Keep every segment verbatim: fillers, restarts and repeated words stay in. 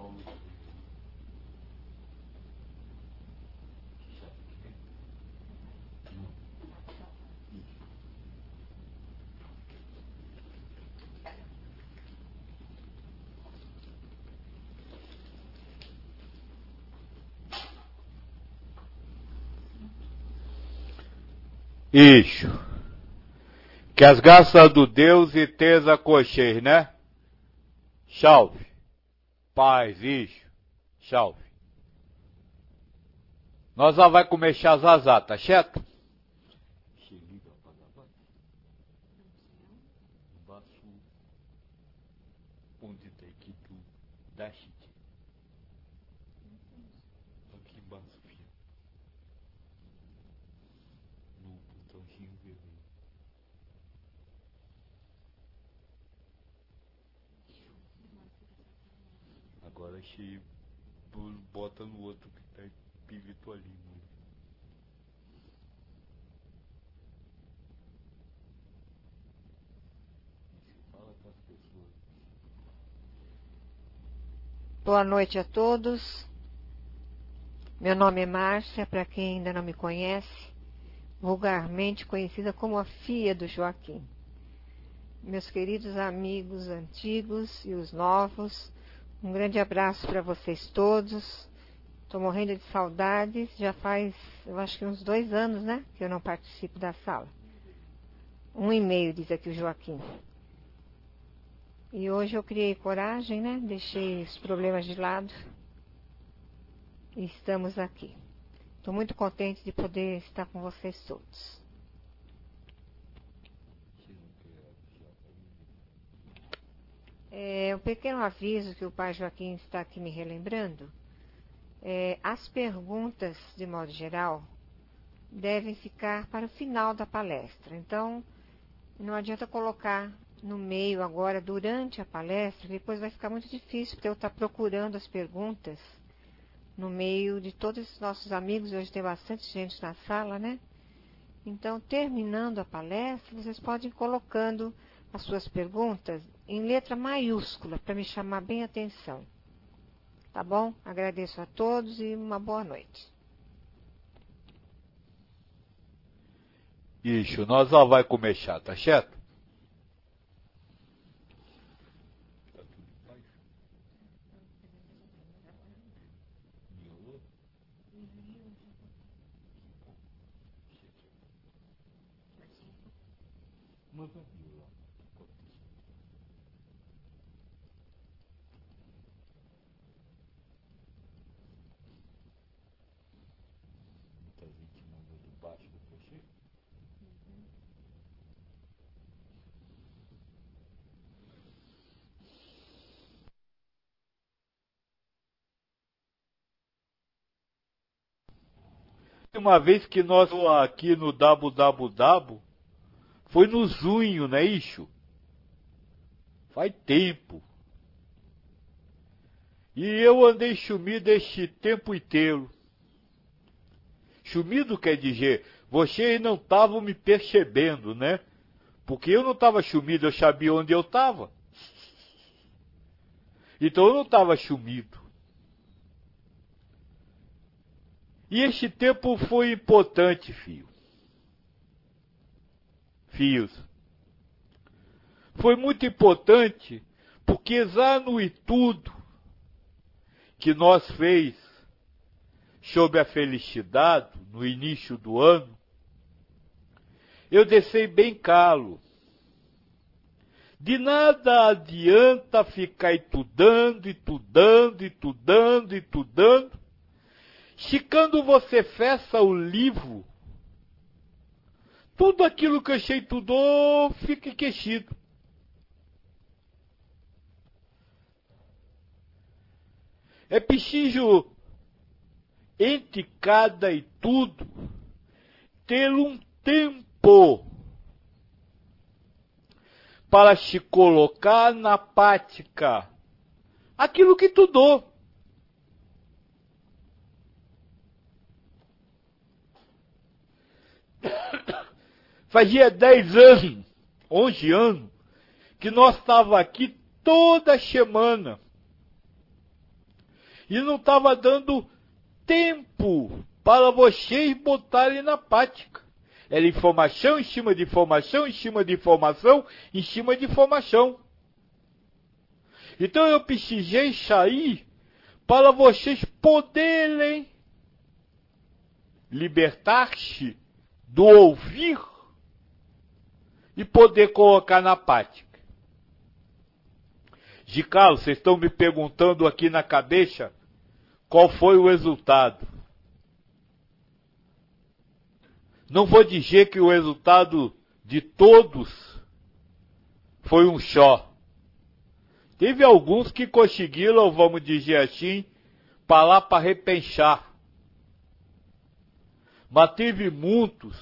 Isso. Que as graças do Deus e teza cocheis, né? Salve. Paz, isso. Salve. Nós já vai começar as azar, tá certo? Agora se bota no outro que tá espírito ali. Né? Fala com as pessoas. Boa noite a todos. Meu nome é Márcia, para quem ainda não me conhece, vulgarmente conhecida como a filha do Joaquim. Meus queridos amigos antigos e os novos, um grande abraço para vocês todos. Estou morrendo de saudades, já faz, eu acho que uns dois anos, né, que eu não participo da sala. Um e meio, diz aqui o Joaquim. E hoje eu criei coragem, né, deixei os problemas de lado e estamos aqui. Estou muito contente de poder estar com vocês todos. É, um pequeno aviso que o pai Joaquim está aqui me relembrando. É, as perguntas, de modo geral, devem ficar para o final da palestra. Então, não adianta colocar no meio agora, durante a palestra, depois vai ficar muito difícil, porque eu estar procurando as perguntas no meio de todos esses nossos amigos. Hoje tem bastante gente na sala, né? Então, terminando a palestra, vocês podem ir colocando as suas perguntas em letra maiúscula, para me chamar bem a atenção. Tá bom? Agradeço a todos e uma boa noite. Isso, nós já vai começar, tá certo? Uma vez que nós aqui no W W W, foi no junho, não é isso? Faz tempo. E eu andei sumido este tempo inteiro. Sumido quer dizer, vocês não estavam me percebendo, né? Porque eu não estava sumido, eu sabia onde eu estava. Então eu não estava sumido. E este tempo foi importante, filho. Fios. Foi muito importante, porque já no estudo que nós fez sobre a felicidade, no início do ano, eu deixei bem claro. De nada adianta ficar estudando, estudando, estudando, estudando, se quando você fecha o livro, tudo aquilo que você estudou fica esquecido. É preciso, entre cada e tudo, ter um tempo para se colocar na prática aquilo que estudou. Fazia dez anos, onze anos, que nós estávamos aqui toda semana. E não estava dando tempo para vocês botarem na prática. Era informação em cima de informação, em cima de informação, em cima de informação. Então eu precisei sair para vocês poderem libertar-se do ouvir e poder colocar na prática. Gicalo, vocês estão me perguntando aqui na cabeça qual foi o resultado. Não vou dizer que o resultado de todos foi um só. Teve alguns que conseguiram, vamos dizer assim, parar para repensar. Mas teve muitos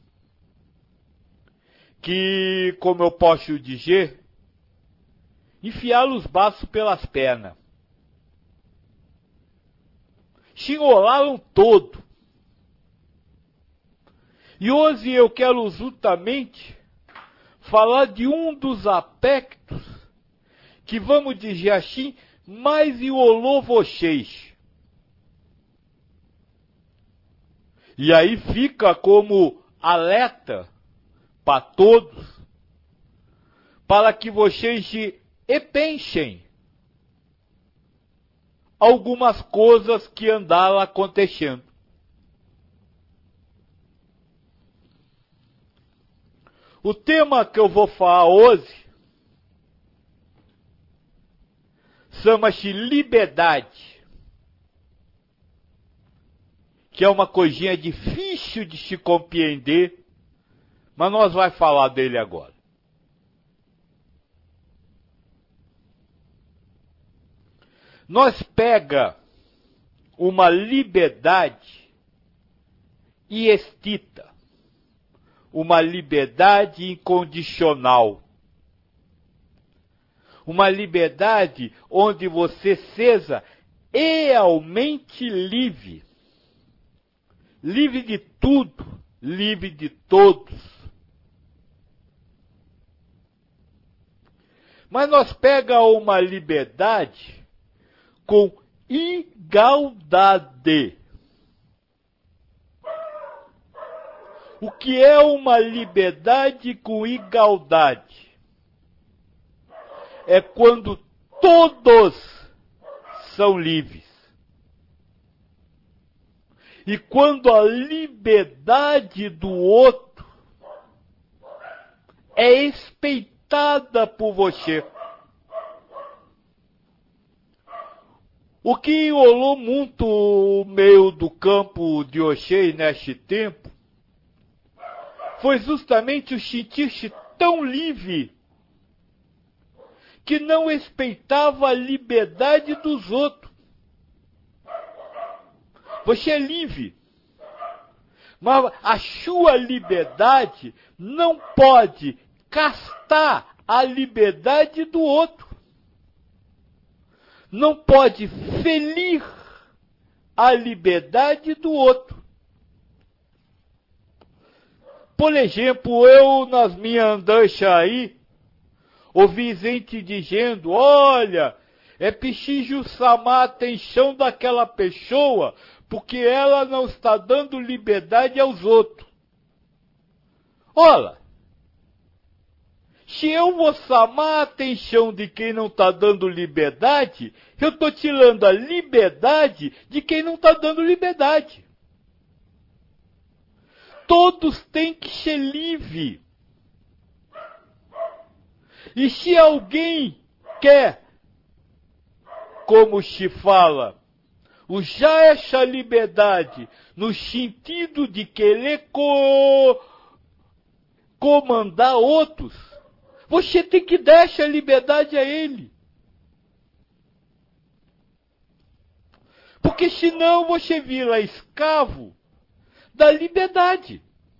que, como eu posso dizer, enfiaram os braços pelas pernas. Se enrolaram todo. E hoje eu quero justamente falar de um dos aspectos que, vamos dizer assim, mais enrolou vocês. E aí fica como alerta para todos, para que vocês repensem algumas coisas que andaram acontecendo. O tema que eu vou falar hoje chama-se liberdade, que é uma coisinha difícil de se compreender, mas nós vamos falar dele agora. Nós pega uma liberdade e estita, uma liberdade incondicional, uma liberdade onde você seja realmente livre, livre de tudo, livre de todos. Mas nós pega uma liberdade com igualdade. O que é uma liberdade com igualdade? É quando todos são livres. E quando a liberdade do outro é respeitada por você. O que rolou muito o meio do campo de Oxê neste tempo foi justamente o sentir-se tão livre que não respeitava a liberdade dos outros. Você é livre, mas a sua liberdade não pode castar a liberdade do outro. Não pode ferir a liberdade do outro. Por exemplo, eu nas minhas andanças aí, ouvi gente dizendo, olha, é preciso chamar a atenção daquela pessoa, porque ela não está dando liberdade aos outros. Olha, se eu vou chamar a atenção de quem não está dando liberdade, eu estou tirando a liberdade de quem não está dando liberdade. Todos têm que ser livres. E se alguém quer, como se fala, usar essa liberdade no sentido de querer co comandar outros, você tem que dar essa liberdade a ele. Porque senão você vira escravo da liberdade.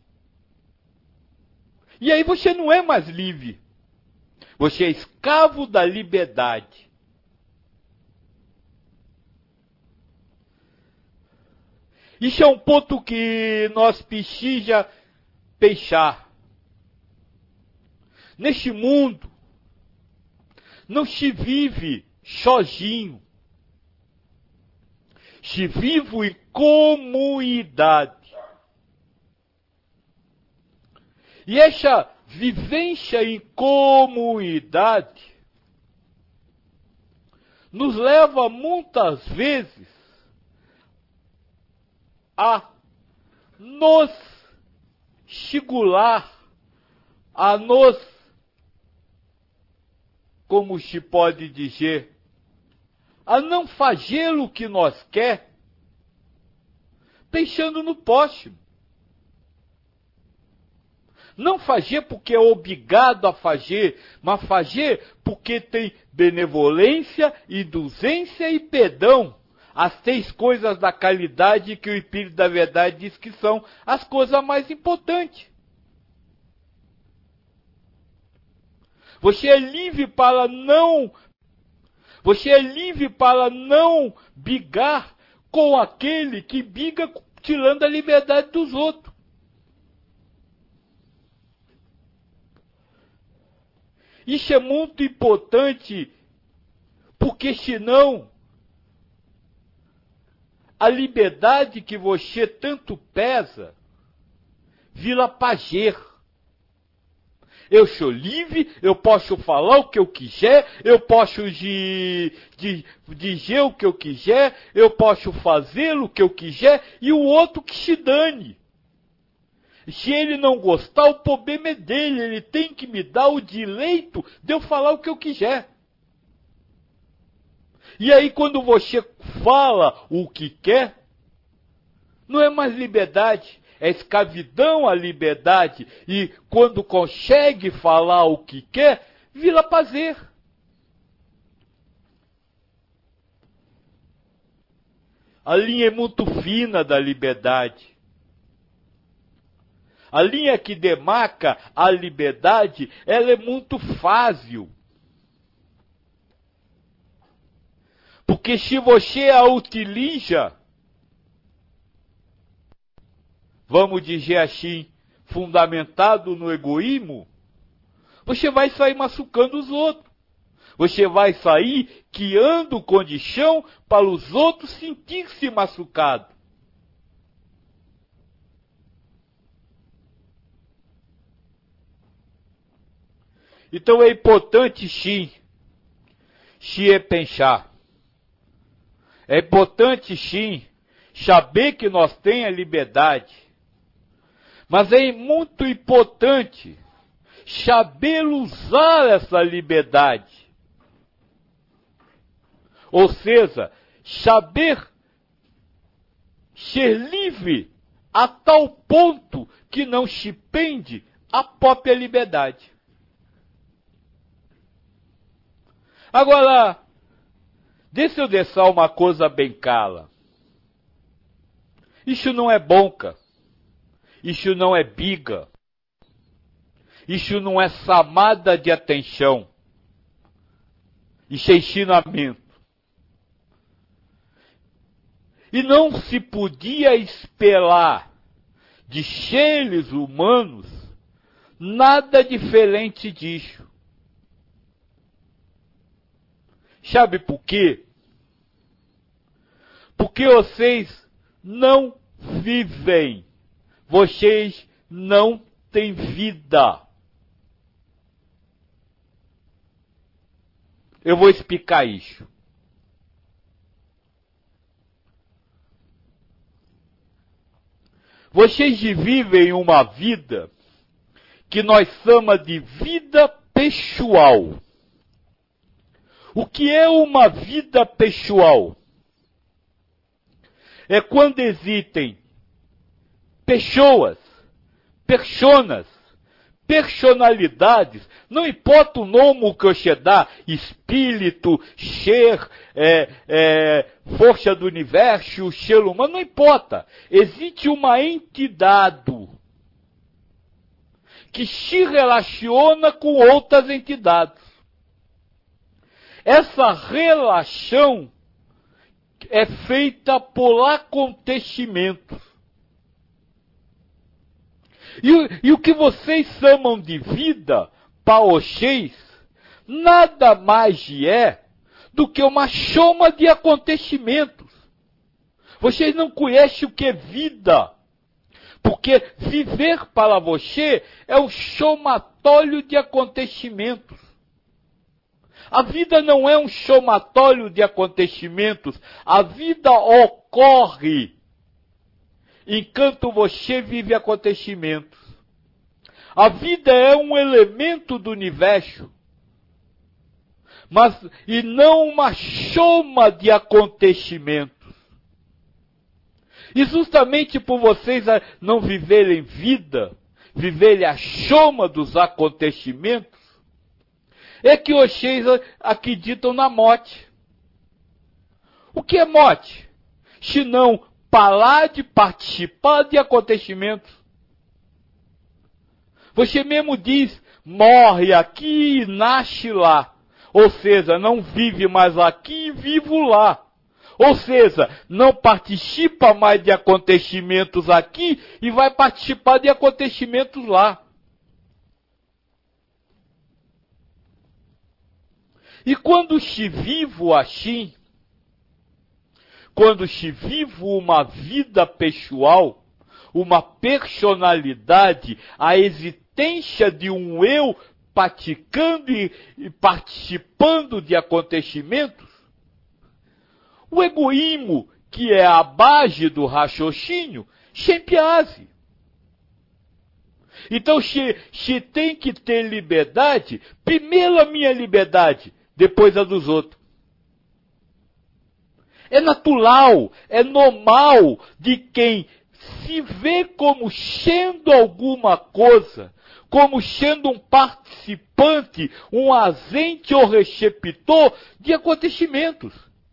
E aí você não é mais livre. Você é escravo da liberdade. Isso é um ponto que nós precisamos pensar. Neste mundo, não se vive sozinho. Se vivo em comunidade. E essa vivência em comunidade nos leva muitas vezes a nos sigular, a nos, como se pode dizer, a não fazer o que nós quer, deixando no próximo. Não fazer porque é obrigado a fazer, mas fazer porque tem benevolência, indulgência e perdão. As três coisas da caridade que o Espírito da Verdade diz que são as coisas mais importantes. Você é livre para não, você é livre para não brigar com aquele que briga tirando a liberdade dos outros. Isso é muito importante, porque senão a liberdade que você tanto pesa vira pager. Eu sou livre, eu posso falar o que eu quiser, eu posso de, de, dizer o que eu quiser, eu posso fazer o que eu quiser, e o outro que se dane. Se ele não gostar, o problema é dele, ele tem que me dar o direito de eu falar o que eu quiser. E aí quando você fala o que quer, não é mais liberdade, é escravidão a liberdade. E quando consegue falar o que quer, vira prazer. A linha é muito fina da liberdade. A linha que demarca a liberdade, ela é muito fácil. Porque se você a utiliza, vamos dizer assim, fundamentado no egoísmo, você vai sair machucando os outros. Você vai sair criando condição para os outros sentir-se machucados. Então é importante sim, se é pensar. É importante sim, saber que nós temos a liberdade. Mas é muito importante saber usar essa liberdade. Ou seja, saber ser livre a tal ponto que não se pende a própria liberdade. Agora, deixa eu deixar uma coisa bem clara. Isso não é bonca. Isso não é biga. Isso não é chamada de atenção. Isso é ensinamento. E não se podia esperar de seres humanos nada diferente disso. Sabe por quê? Porque vocês não vivem. Vocês não têm vida. Eu vou explicar isso. Vocês vivem uma vida que nós chamamos de vida pessoal. O que é uma vida pessoal? É quando existem pessoas, personas, personalidades, não importa o nome que você dá, espírito, ser, é, é, força do universo, ser humano, não importa. Existe uma entidade que se relaciona com outras entidades. Essa relação é feita por acontecimentos. E, e o que vocês chamam de vida, para vocês, nada mais é do que uma soma de acontecimentos. Vocês não conhecem o que é vida. Porque viver para você é um somatório de acontecimentos. A vida não é um somatório de acontecimentos. A vida ocorre enquanto você vive acontecimentos. A vida é um elemento do universo, mas e não uma soma de acontecimentos. E justamente por vocês não viverem vida, viverem a soma dos acontecimentos, é que vocês acreditam na morte. O que é morte? Se não parar de participar de acontecimentos. Você mesmo diz, morre aqui e nasce lá. Ou seja, não vive mais aqui e vivo lá. Ou seja, não participa mais de acontecimentos aqui e vai participar de acontecimentos lá. E quando se vivo assim, quando se vivo uma vida pessoal, uma personalidade, a existência de um eu praticando e, e participando de acontecimentos, o egoísmo, que é a base do raciocínio, sempre age. Então, se, se tem que ter liberdade, primeiro a minha liberdade, depois a dos outros. É natural, é normal de quem se vê como sendo alguma coisa, como sendo um participante, um agente ou receptor de acontecimentos.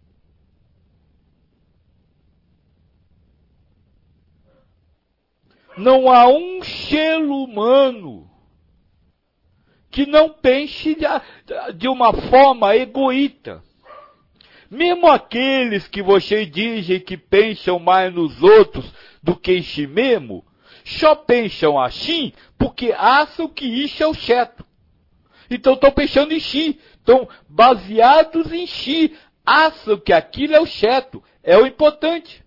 Não há um ser humano que não pense de, de uma forma egoísta. Mesmo aqueles que vocês dizem que pensam mais nos outros do que em si mesmo, só pensam assim porque acham que isso é o certo. Então estão pensando em si, estão baseados em si, acham que aquilo é o certo, é o importante.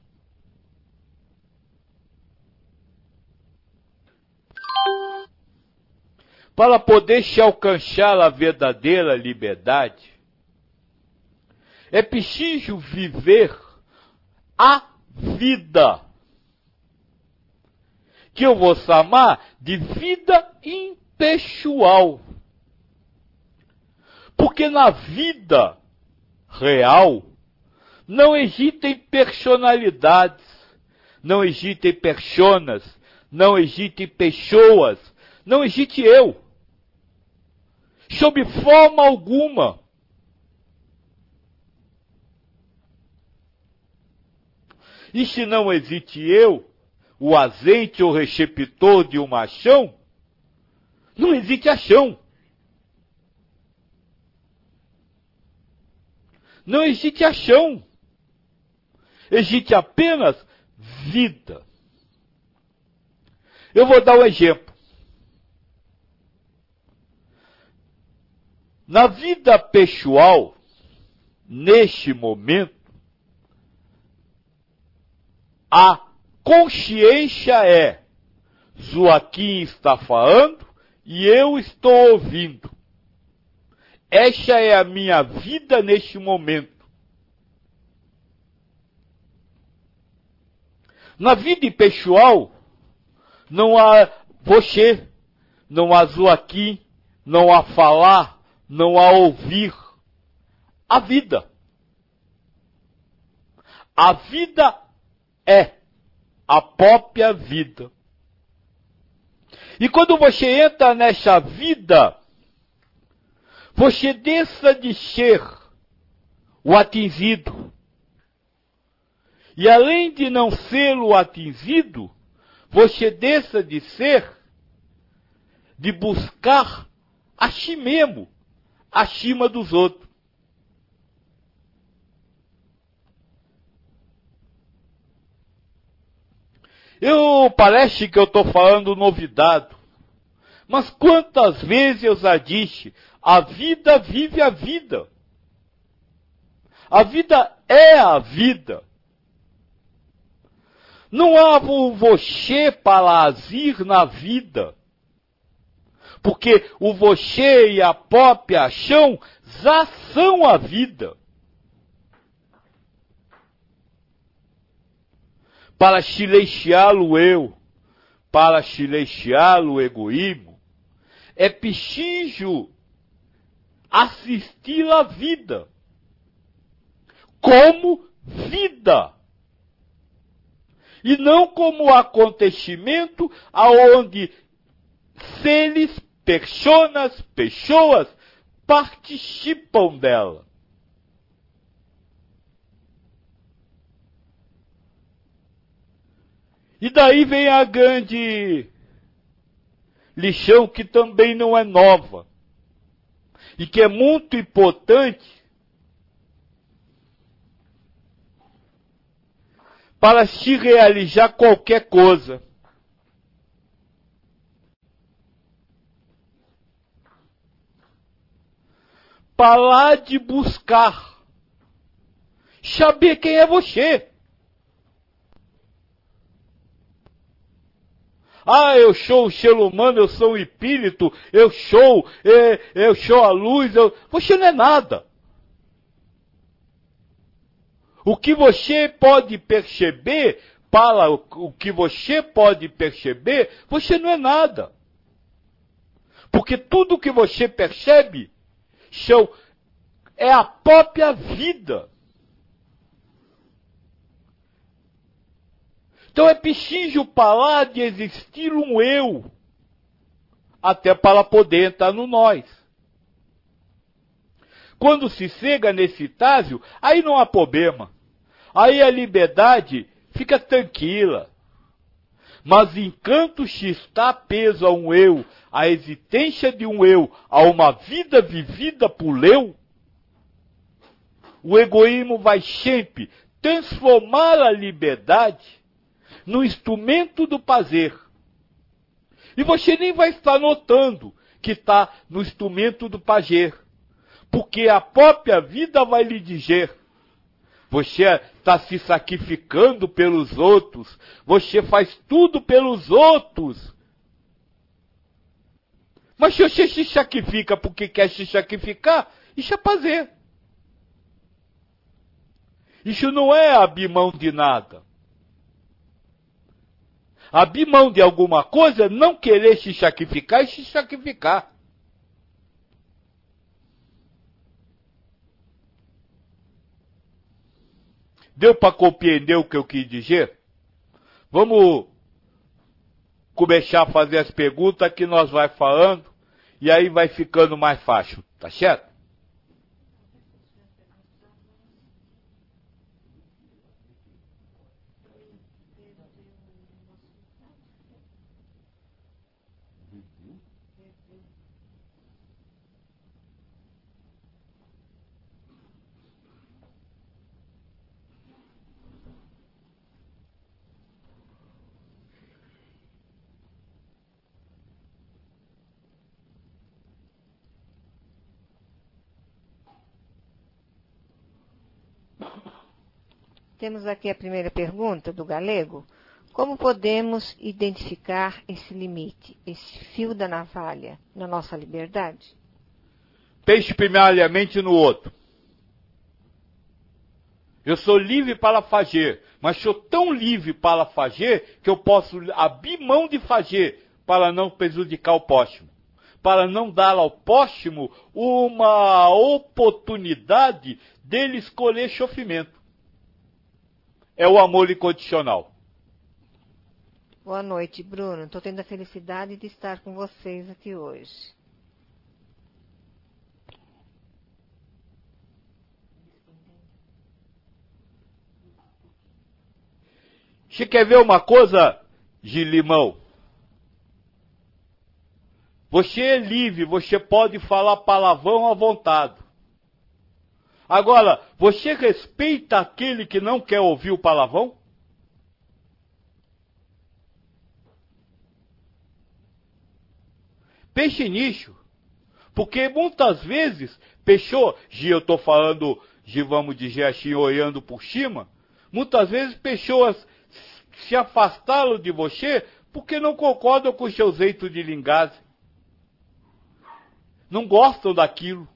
Para poder se alcançar a verdadeira liberdade, é preciso viver a vida, que eu vou chamar de vida impessoal. Porque na vida real não existem personalidades, não existem personas, não existem pessoas, não existe eu. Sob forma alguma. E se não existe eu, o agente ou receptor de uma ação, não existe ação. Não existe ação. Existe apenas vida. Eu vou dar um exemplo. Na vida pessoal, neste momento, a consciência é Joaquim está falando e eu estou ouvindo. Esta é a minha vida neste momento. Na vida pessoal, não há você, não há Joaquim, não há falar, não há ouvir. A vida. A vida é a própria vida. E quando você entra nessa vida, você deixa de ser o atingido. E além de não ser o atingido, você deixa de ser, de buscar a si mesmo, acima dos outros. Eu parece que eu estou falando novidade, mas quantas vezes eu já disse, a vida vive a vida. A vida é a vida. Não há o você para agir na vida. Porque o você e a própria chão já são a vida. Para silenciá-lo eu, para silenciá-lo o egoísmo, é preciso assistir à vida como vida. E não como acontecimento aonde seres, personas, pessoas participam dela. E daí vem a grande lição que também não é nova e que é muito importante para se realizar qualquer coisa. Parar de buscar saber quem é você. Ah, eu sou o ser humano, eu sou o espírito, eu sou, é, eu sou a luz, eu... Você não é nada. O que você pode perceber, para o que você pode perceber, você não é nada. Porque tudo que você percebe são, é a própria vida. Então é preciso parar de existir um eu, até para poder entrar no nós. Quando se chega nesse estágio, aí não há problema. Aí a liberdade fica tranquila. Mas enquanto se está preso a um eu, a existência de um eu, a uma vida vivida por eu, o egoísmo vai sempre transformar a liberdade no instrumento do prazer. E você nem vai estar notando que está no instrumento do prazer. Porque a própria vida vai lhe dizer: você está se sacrificando pelos outros, você faz tudo pelos outros. Mas se você se sacrifica porque quer se sacrificar, isso é prazer. Isso não é abrir mão de nada. Abrir mão de alguma coisa, não querer se sacrificar e se sacrificar. Deu para compreender o que eu quis dizer? Vamos começar a fazer as perguntas que nós vai falando e aí vai ficando mais fácil, tá certo? Temos aqui a primeira pergunta do Galego. Como podemos identificar esse limite, esse fio da navalha na nossa liberdade? Pense primeiramente no outro. Eu sou livre para fazer, mas sou tão livre para fazer que eu posso abrir mão de fazer para não prejudicar o próximo. Para não dar ao próximo uma oportunidade dele escolher sofrimento. É o amor incondicional. Boa noite, Bruno. Estou tendo a felicidade de estar com vocês aqui hoje. Você quer ver uma coisa, Gilimão? Você é livre, você pode falar palavrão à vontade. Agora, você respeita aquele que não quer ouvir o palavrão? Pense nisso. Porque muitas vezes, pessoa, Gi, eu estou falando, Gi, vamos dizer assim, olhando por cima, muitas vezes pessoas se afastá-lo de você porque não concordam com o seu jeito de linguagem. Não gostam daquilo.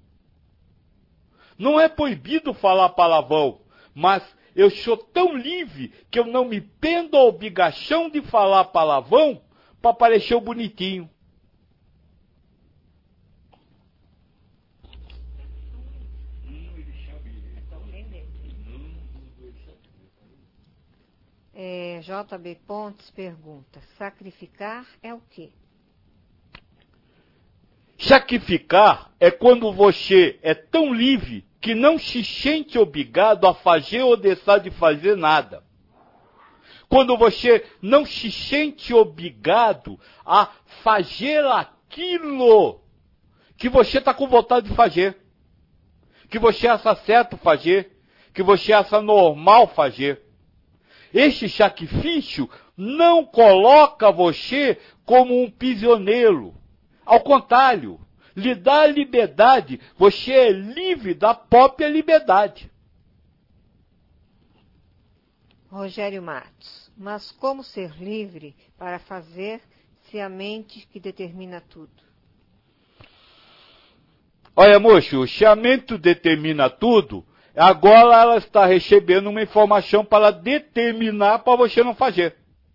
Não é proibido falar palavrão, mas eu sou tão livre que eu não me pendo a obrigação de falar palavrão para parecer bonitinho. É, J B Pontes pergunta, sacrificar é o quê? Sacrificar é quando você é tão livre que não se sente obrigado a fazer ou deixar de fazer nada. Quando você não se sente obrigado a fazer aquilo que você está com vontade de fazer, que você acha certo fazer, que você acha normal fazer. Este sacrifício não coloca você como um prisioneiro. Ao contrário, lhe dá liberdade. Você é livre da própria liberdade. Rogério Matos. Mas como ser livre para fazer se a mente que determina tudo? Olha, moço, se a mente determina tudo, agora ela está recebendo uma informação para determinar para você não fazer.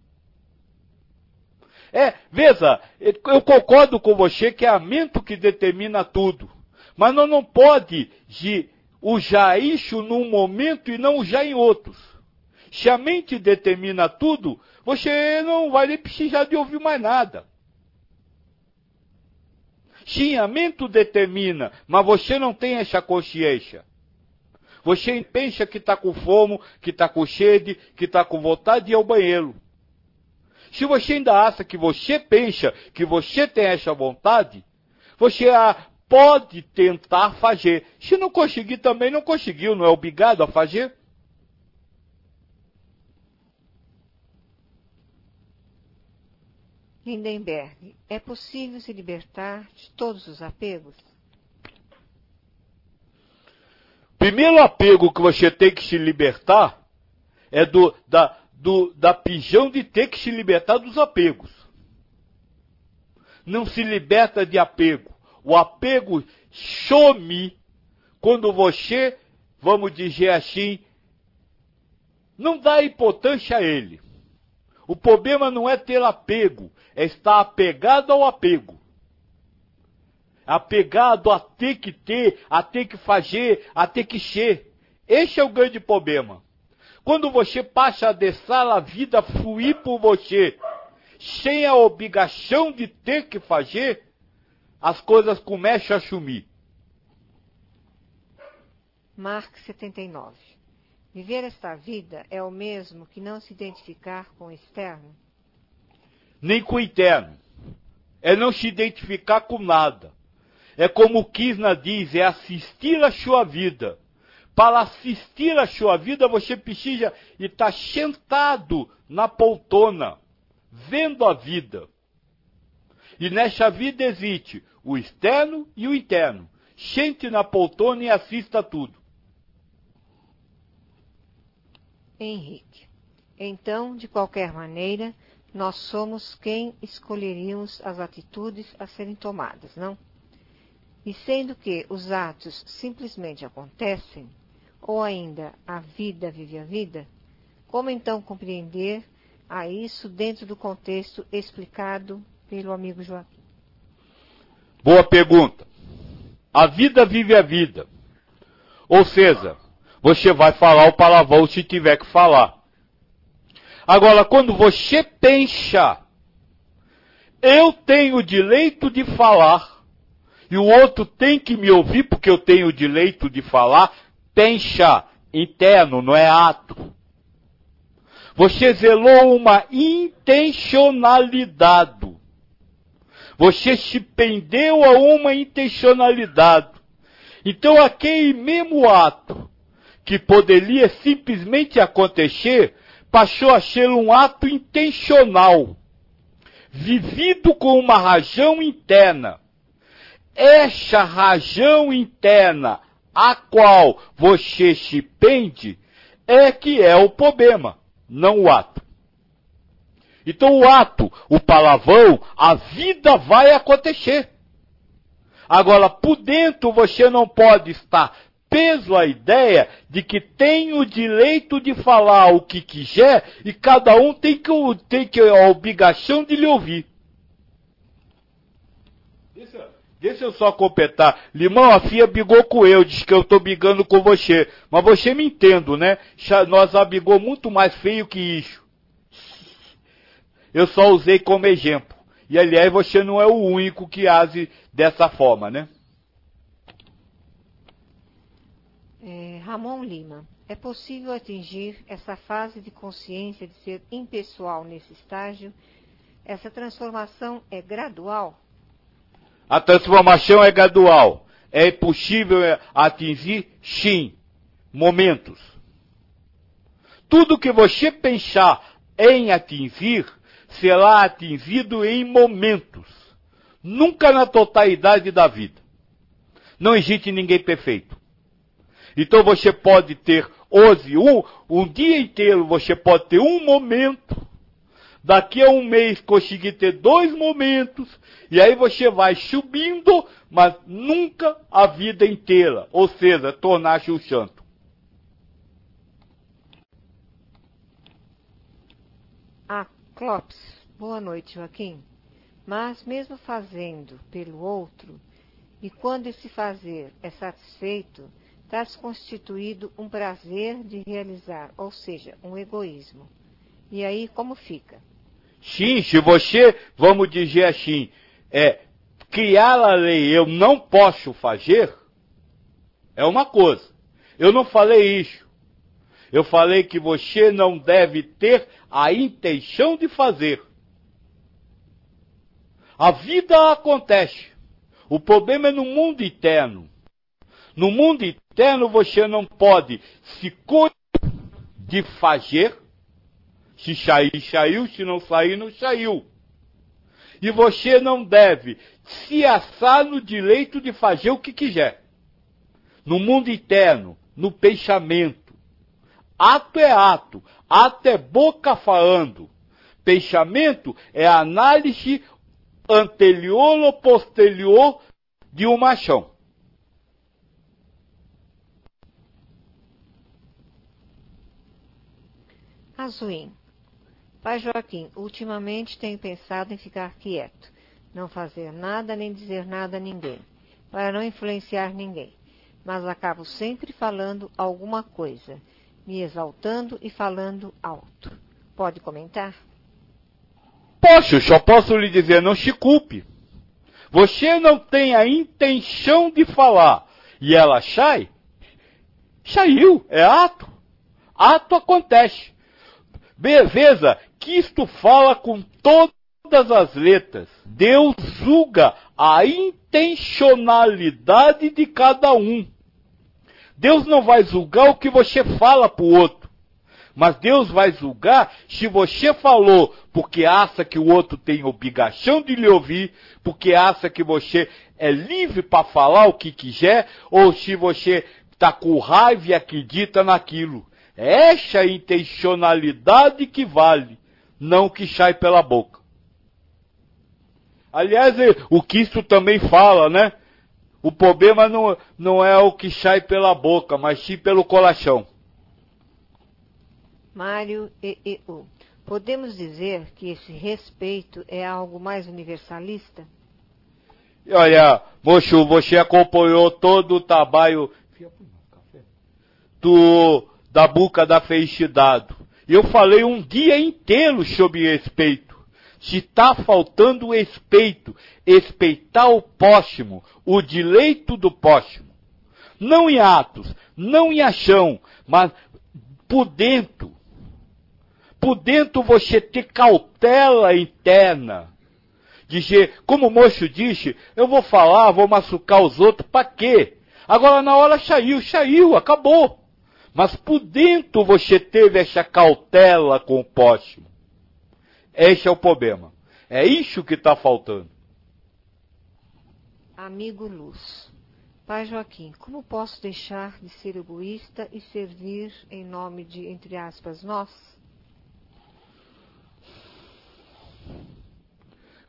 É, veja, eu concordo com você que é a mente que determina tudo. Mas nós não pode usar isso num momento e não usar em outros. Se a mente determina tudo, você não vai nem precisar de ouvir mais nada. Sim, a mente determina, mas você não tem essa consciência. Você pensa que está com fome, que está com sede, que está com vontade de ir ao banheiro. Se você ainda acha que você pensa que você tem essa vontade, você ah, pode tentar fazer. Se não conseguir também, não conseguiu, não é obrigado a fazer. Lindenberg, é possível se libertar de todos os apegos? Primeiro apego que você tem que se libertar é do, da, do, da prisão de ter que se libertar dos apegos. Não se liberta de apego. O apego some quando você, vamos dizer assim, não dá importância a ele. O problema não é ter apego, é estar apegado ao apego. Apegado a ter que ter, a ter que fazer, a ter que ser. Esse é o grande problema. Quando você passa a deixar a vida fluir por você, sem a obrigação de ter que fazer, as coisas começam a sumir. Mark setenta e nove. Viver esta vida é o mesmo que não se identificar com o externo? Nem com o interno. É não se identificar com nada. É como o Krishna diz, é assistir a sua vida. Para assistir a sua vida, você precisa estar sentado na poltrona, vendo a vida. E nessa vida existe o externo e o interno. Sente na poltrona e assista tudo. Henrique. Então, de qualquer maneira, nós somos quem escolheríamos as atitudes a serem tomadas, não? E sendo que os atos simplesmente acontecem, ou ainda a vida vive a vida, como então compreender a isso dentro do contexto explicado pelo amigo Joaquim? Boa pergunta. A vida vive a vida. Ou seja, você vai falar o palavrão se tiver que falar. Agora, quando você pensa, eu tenho o direito de falar, e o outro tem que me ouvir porque eu tenho o direito de falar, pensa, interno, não é ato. Você zelou uma intencionalidade. Você se pendeu a uma intencionalidade. Então, aquele mesmo ato que poderia simplesmente acontecer, passou a ser um ato intencional, vivido com uma razão interna. Essa razão interna, a qual você se pende, é que é o problema, não o ato. Então o ato, o palavrão, a vida vai acontecer. Agora, por dentro você não pode estar preso à ideia de que tem o direito de falar o que quiser e cada um tem, que, tem que, a obrigação de lhe ouvir. Deixa, deixa eu só completar. Limão, a Fia brigou com eu, diz que eu estou brigando com você. Mas você me entende, né? Nós abigou muito mais feio que isso. Eu só usei como exemplo. E, aliás, você não é o único que age dessa forma, né? É, Ramon Lima. É possível atingir essa fase de consciência de ser impessoal nesse estágio? Essa transformação é gradual? A transformação é gradual. É possível atingir, sim, momentos. Tudo que você pensar em atingir será atingido em momentos, nunca na totalidade da vida. Não existe ninguém perfeito. Então você pode ter hoje, um, um dia inteiro, você pode ter um momento, daqui a um mês conseguir ter dois momentos, e aí você vai subindo, mas nunca a vida inteira, ou seja, tornar-se um santo. Ah, Clopes, boa noite, Joaquim. Mas mesmo fazendo pelo outro, e quando esse fazer é satisfeito, está-se constituído um prazer de realizar, ou seja, um egoísmo. E aí, como fica? Sim, se você, vamos dizer assim, é, criar a lei eu não posso fazer, é uma coisa. Eu não falei isso. Eu falei que você não deve ter a intenção de fazer. A vida acontece. O problema é no mundo interno. No mundo interno você não pode se coibir de fazer. Se sair, saiu. Se não sair, não saiu. E você não deve se assar no direito de fazer o que quiser. No mundo interno, no pensamento. Ato é ato. Ato é boca falando. Pensamento é análise anterior ou posterior de uma ação. Azuim. Pai Joaquim, ultimamente tenho pensado em ficar quieto, não fazer nada nem dizer nada a ninguém, para não influenciar ninguém, mas acabo sempre falando alguma coisa, me exaltando e falando alto. Pode comentar? Poxa, só posso lhe dizer, não se culpe. Você não tem a intenção de falar e ela sai, saiu, é ato. Ato acontece. Veja que isto fala com todas as letras. Deus julga a intencionalidade de cada um. Deus não vai julgar o que você fala para o outro. Mas Deus vai julgar se você falou porque acha que o outro tem obrigação de lhe ouvir, porque acha que você é livre para falar o que quiser, ou se você está com raiva e acredita naquilo. É essa intencionalidade que vale, não o que sai pela boca. Aliás, o que isso também fala, né? O problema não, não é o que sai pela boca, mas sim pelo coração. Mário E E U. Podemos dizer que esse respeito é algo mais universalista? Olha, moço, você acompanhou todo o trabalho do, da Boca da Felicidade. Eu falei um dia inteiro sobre respeito. Se está faltando respeito, respeitar o próximo, o direito do próximo. Não em atos, não em ação, mas por dentro. Por dentro você ter cautela interna. Dizer, como o moço disse, eu vou falar, vou machucar os outros, para quê? Agora na hora saiu, saiu, acabou. Mas por dentro você teve essa cautela com o próximo. Esse é o problema. É isso que está faltando. Amigo Luz. Pai Joaquim, como posso deixar de ser egoísta e servir em nome de, entre aspas, nós?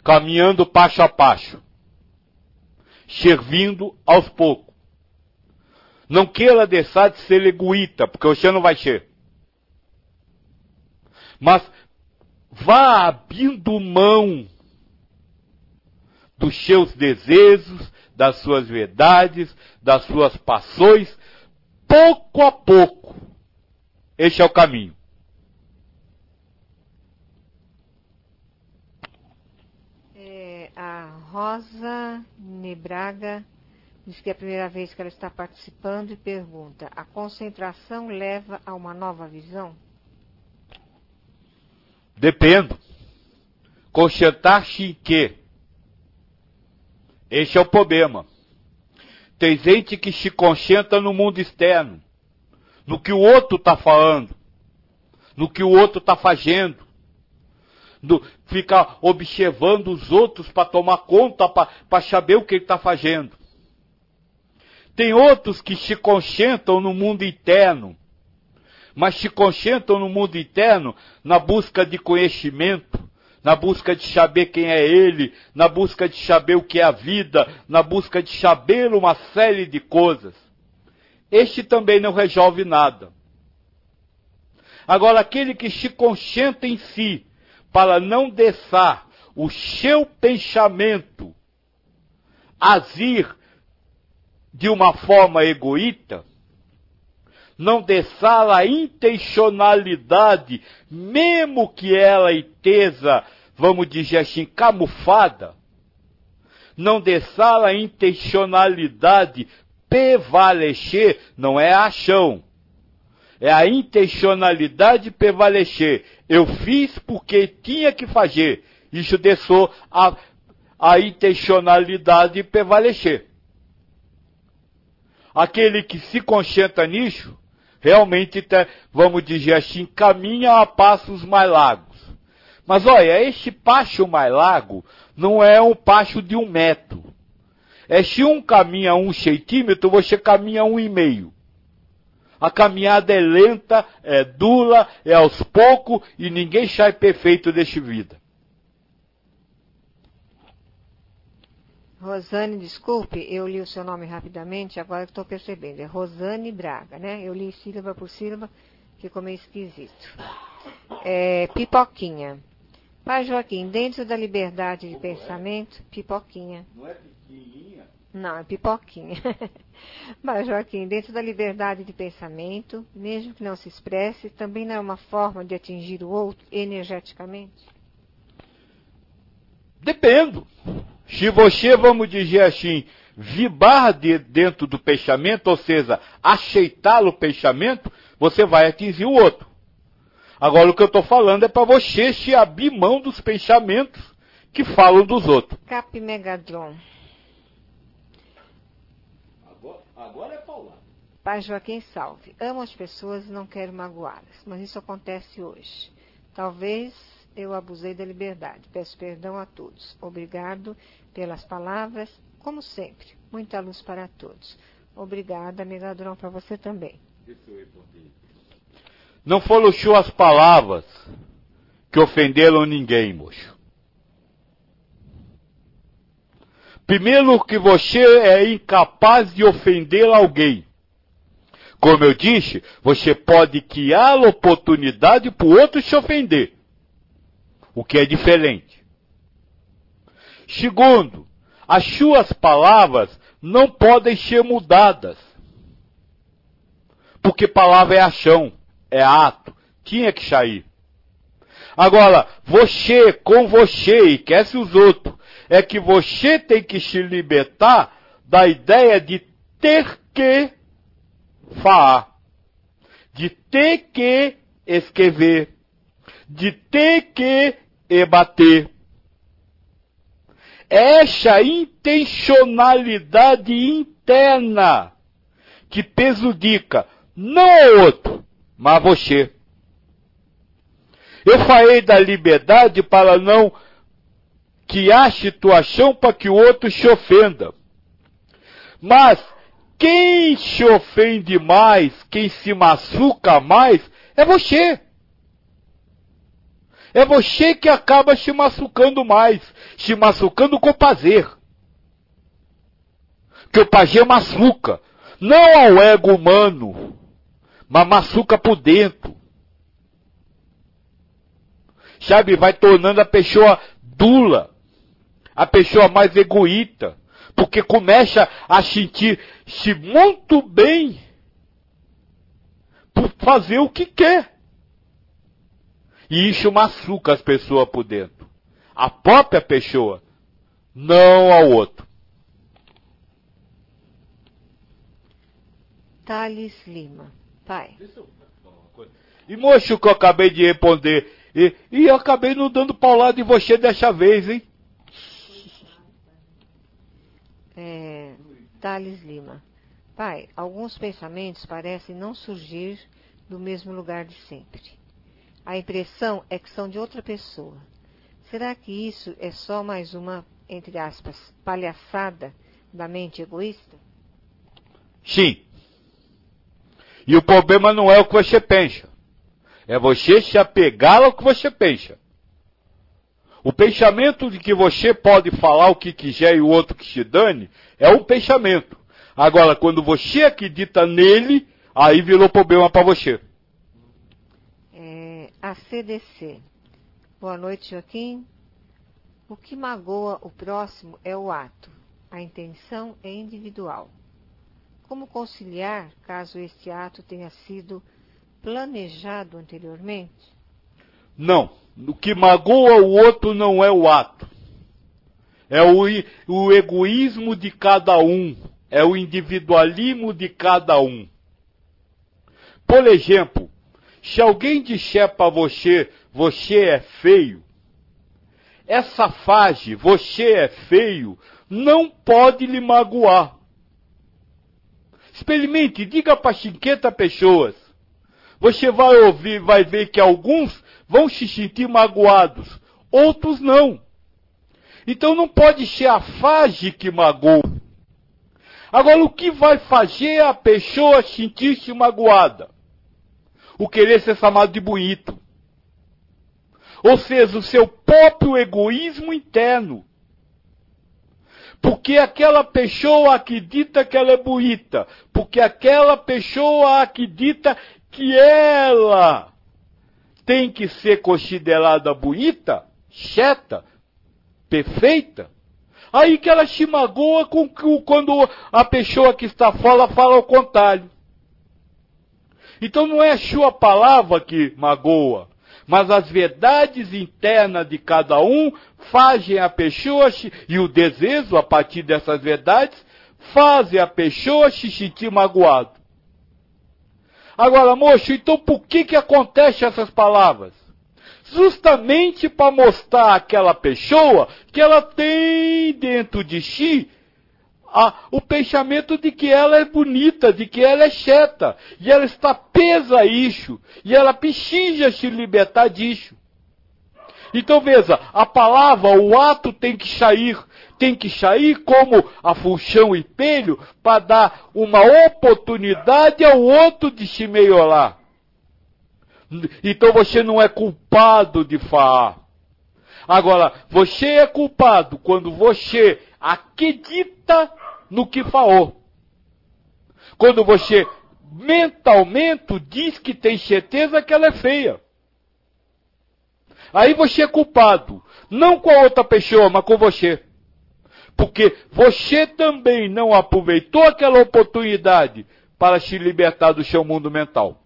caminhando passo a passo, servindo aos poucos. Não queira deixar de ser egoísta, porque você não vai ser. Mas vá abrindo mão dos seus desejos, das suas verdades, das suas paixões, pouco a pouco. Este é o caminho. É, a Rosa Nebraga diz que é a primeira vez que ela está participando e pergunta: a concentração leva a uma nova visão? Depende. Concentrar-se em quê? Esse é o problema. Tem gente que se concentra no mundo externo, no que o outro está falando, no que o outro está fazendo, no, fica observando os outros para tomar conta, para saber o que ele está fazendo. Tem outros que se concentram no mundo interno, mas se concentram no mundo interno na busca de conhecimento, na busca de saber quem é ele, na busca de saber o que é a vida, na busca de saber uma série de coisas. Este também não resolve nada. Agora, aquele que se concentra em si, para não deixar o seu pensamento agir de uma forma egoísta, não deixar a intencionalidade, mesmo que ela esteja, vamos dizer assim, camuflada, não deixar a intencionalidade prevalecer, não é a ação, é a intencionalidade prevalecer. Eu fiz porque tinha que fazer, isso deixou a, a intencionalidade prevalecer. Aquele que se concentra nisso, realmente, vamos dizer assim, caminha a passos mais largos. Mas olha, este passo mais largo não é um passo de um metro. É se um caminha um centímetro, você caminha um e meio. A caminhada é lenta, é dura, é aos poucos e ninguém sai perfeito deste vida. Rosane, desculpe, eu li o seu nome rapidamente, agora estou percebendo. É Rosane Braga, né? Eu li sílaba por sílaba, ficou meio esquisito. É, Pipoquinha. Pai Joaquim, dentro da liberdade de pensamento, Pipoquinha. Não é pequenininha? Não, é Pipoquinha. Pai Joaquim, dentro da liberdade de pensamento, mesmo que não se expresse, também não é uma forma de atingir o outro energeticamente? Depende. Se você, vamos dizer assim, vibrar de dentro do pensamento, ou seja, aceitar o pensamento, você vai atingir o outro. Agora o que eu estou falando é para você se abrir mão dos pensamentos que falam dos outros. Cap Megadron. Agora, agora é Paula. Pai Joaquim, salve. Amo as pessoas e não quero magoá-las, mas isso acontece hoje. Talvez eu abusei da liberdade. Peço perdão a todos. Obrigado pelas palavras, como sempre. Muita luz para todos. Obrigada, Megadron, para você também. Não foram suas palavras que ofenderam ninguém, moço. Primeiro que você é incapaz de ofender alguém. Como eu disse, você pode criar oportunidade para o outro se ofender. O que é diferente. Segundo, as suas palavras não podem ser mudadas. Porque palavra é ação, é ato, tinha que sair. Agora, você com você e quer se os outros, é que você tem que se libertar da ideia de ter que falar, de ter que escrever, de ter que e bater. Essa intencionalidade interna que prejudica não o outro, mas você. Eu falei da liberdade para não criar situação para que o outro se ofenda. Mas quem se ofende mais, quem se machuca mais, é você. É você que acaba se machucando mais, se machucando com prazer. Que o prazer machuca, não ao ego humano, mas machuca por dentro. Sabe, vai tornando a pessoa dula, a pessoa mais egoísta, porque começa a sentir-se muito bem por fazer o que quer. E isso machuca as pessoas por dentro. A própria pessoa, não ao outro. Thales Lima. Pai. E moço que eu acabei de responder, e, e eu acabei não dando paulada em você dessa vez, hein? É, Thales Lima. Pai, alguns pensamentos parecem não surgir do mesmo lugar de sempre. A impressão é que são de outra pessoa. Será que isso é só mais uma, entre aspas, palhaçada da mente egoísta? Sim. E o problema não é o que você pensa. É você se apegar ao que você pensa. O pensamento de que você pode falar o que quiser e o outro que se dane, é um pensamento. Agora, quando você acredita nele, aí virou problema para você. É, a C D C. Boa noite, Joaquim. O que magoa o próximo é o ato. A intenção é individual. Como conciliar caso este ato tenha sido planejado anteriormente? Não. O que magoa o outro não é o ato. É o, o egoísmo de cada um. É o individualismo de cada um. Por exemplo, se alguém disser para você, você é feio, essa frase, você é feio, não pode lhe magoar. Experimente, diga para cinquenta pessoas. Você vai ouvir, vai ver que alguns vão se sentir magoados, outros não. Então não pode ser a frase que magoa. Agora, o que vai fazer a pessoa sentir-se magoada? O querer ser chamado de bonito. Ou seja, o seu próprio egoísmo interno. Porque aquela pessoa acredita que ela é bonita. Porque aquela pessoa acredita que ela tem que ser considerada bonita, cheta, perfeita. Aí que ela se magoa com que, quando a pessoa que está fora fala ao contrário. Então não é a sua palavra que magoa, mas as verdades internas de cada um fazem a pessoa, e o desejo a partir dessas verdades, fazem a pessoa se sentir magoado. Agora, moço, então por que que acontecem essas palavras? Justamente para mostrar àquela pessoa que ela tem dentro de si a, o pensamento de que ela é bonita, de que ela é cheta, e ela está presa a isso, e ela precisa se libertar disso. Então veja, a palavra, o ato tem que sair, tem que sair como a função espelho para dar uma oportunidade ao outro de se melhorar. Então você não é culpado de falar. Agora, você é culpado quando você acredita no que falou. Quando você mentalmente diz que tem certeza que ela é feia. Aí você é culpado, não com a outra pessoa, mas com você. Porque você também não aproveitou aquela oportunidade para se libertar do seu mundo mental.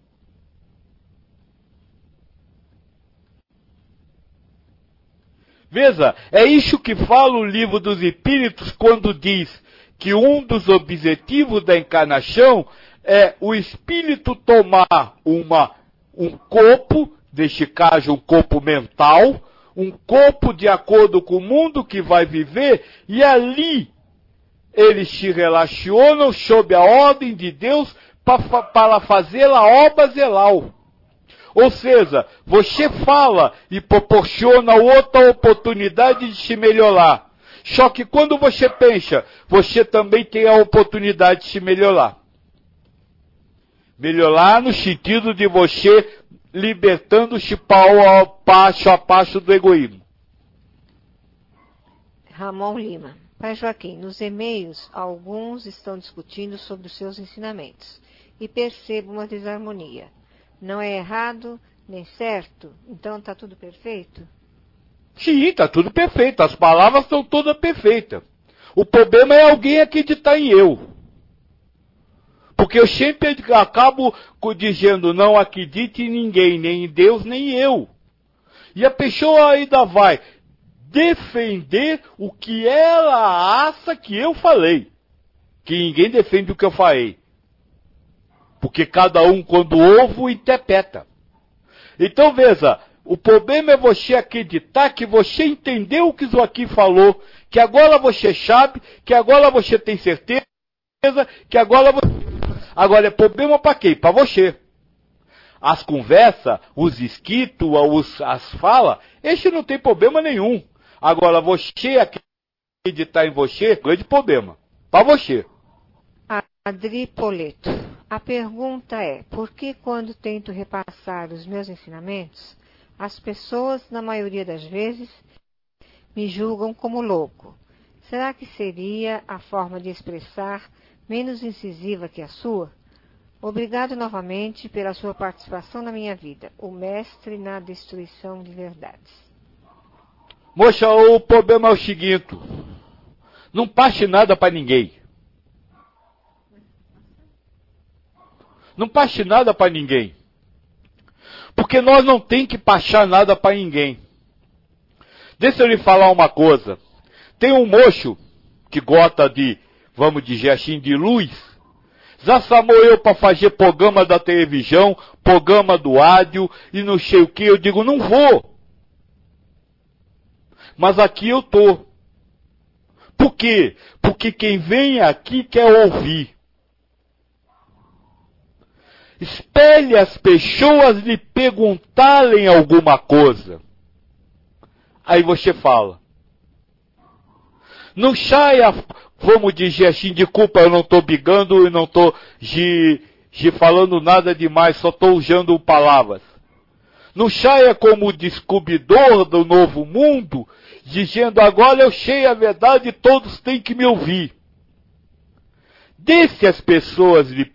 Veja, é isso que fala o Livro dos Espíritos quando diz que um dos objetivos da encarnação é o espírito tomar uma, um corpo, neste caso um corpo mental, um corpo de acordo com o mundo que vai viver, e ali eles se relacionam sob a ordem de Deus para, para fazer a obra zelal. Ou seja, você fala e proporciona outra oportunidade de se melhorar. Só que quando você pensa, você também tem a oportunidade de se melhorar. Melhorar no sentido de você libertando o chipau ao pacho a pacho do egoísmo. Ramon Lima. Pai Joaquim, nos e-mails, alguns estão discutindo sobre os seus ensinamentos e percebo uma desarmonia. Não é errado nem certo? Então está tudo perfeito? Sim, está tudo perfeito. As palavras estão todas perfeitas. O problema é alguém acreditar em eu. Porque eu sempre acabo dizendo, não acredite em ninguém, nem em Deus, nem em eu. E a pessoa ainda vai defender o que ela acha que eu falei. Que ninguém defende o que eu falei. Porque cada um, quando ouve, interpreta. Então veja, o problema é você acreditar que você entendeu o que Joaquim falou, que agora você sabe, que agora você tem certeza, que agora você... Agora é problema para quem? Para você. As conversas, os escritos, os, as falas, esse não tem problema nenhum. Agora você acreditar em você, grande problema. Para você. Adri Poleto. A pergunta é, por que quando tento repassar os meus ensinamentos, as pessoas, na maioria das vezes, me julgam como louco? Será que seria a forma de expressar menos incisiva que a sua? Obrigado novamente pela sua participação na minha vida, o mestre na destruição de verdades. Moça, o problema é o seguinte, não passe nada para ninguém. Não passe nada para ninguém. Porque nós não tem que passar nada para ninguém. Deixa eu lhe falar uma coisa. Tem um moço que gosta de, vamos dizer assim, de luz. Já chamou eu para fazer programa da televisão, programa do rádio e não sei o que. Eu digo, não vou. Mas aqui eu tô. Por quê? Porque quem vem aqui quer ouvir. Espere as pessoas lhe perguntarem alguma coisa. Aí você fala. Não saia, vamos dizer assim, de culpa, eu não estou brigando e não estou falando nada demais, só estou usando palavras. Não saia como descobridor do novo mundo, dizendo agora eu sei a verdade e todos têm que me ouvir. Deixe as pessoas lhe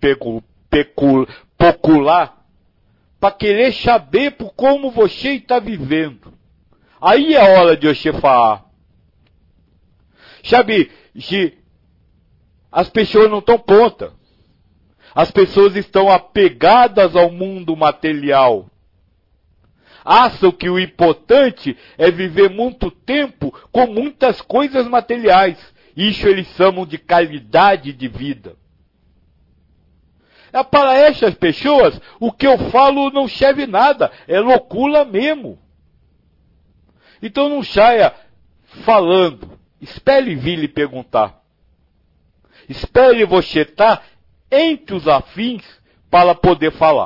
pecular para querer saber por como você está vivendo. Aí é hora de você falar. Sabe, se as pessoas não estão prontas. As pessoas estão apegadas ao mundo material. Acham que o importante é viver muito tempo com muitas coisas materiais. Isso eles chamam de qualidade de vida. É para essas pessoas, o que eu falo não serve nada. É loucura mesmo. Então não saia falando. Espere vir lhe perguntar. Espere você estar entre os afins para poder falar.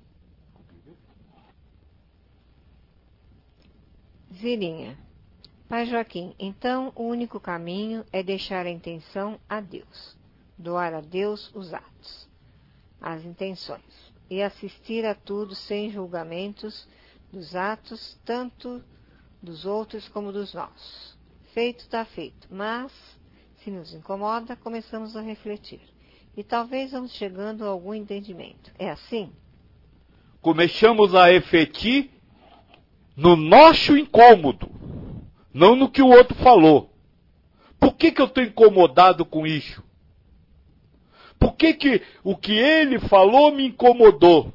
Zirinha. Pai Joaquim, então o único caminho é deixar a intenção a Deus. Doar a Deus os atos, as intenções. E assistir a tudo sem julgamentos dos atos, tanto dos outros como dos nossos. Feito está feito, mas, se nos incomoda, começamos a refletir. E talvez vamos chegando a algum entendimento. É assim? Começamos a refletir no nosso incômodo, não no que o outro falou. Por que que eu estou incomodado com isso? Por que que o que ele falou me incomodou?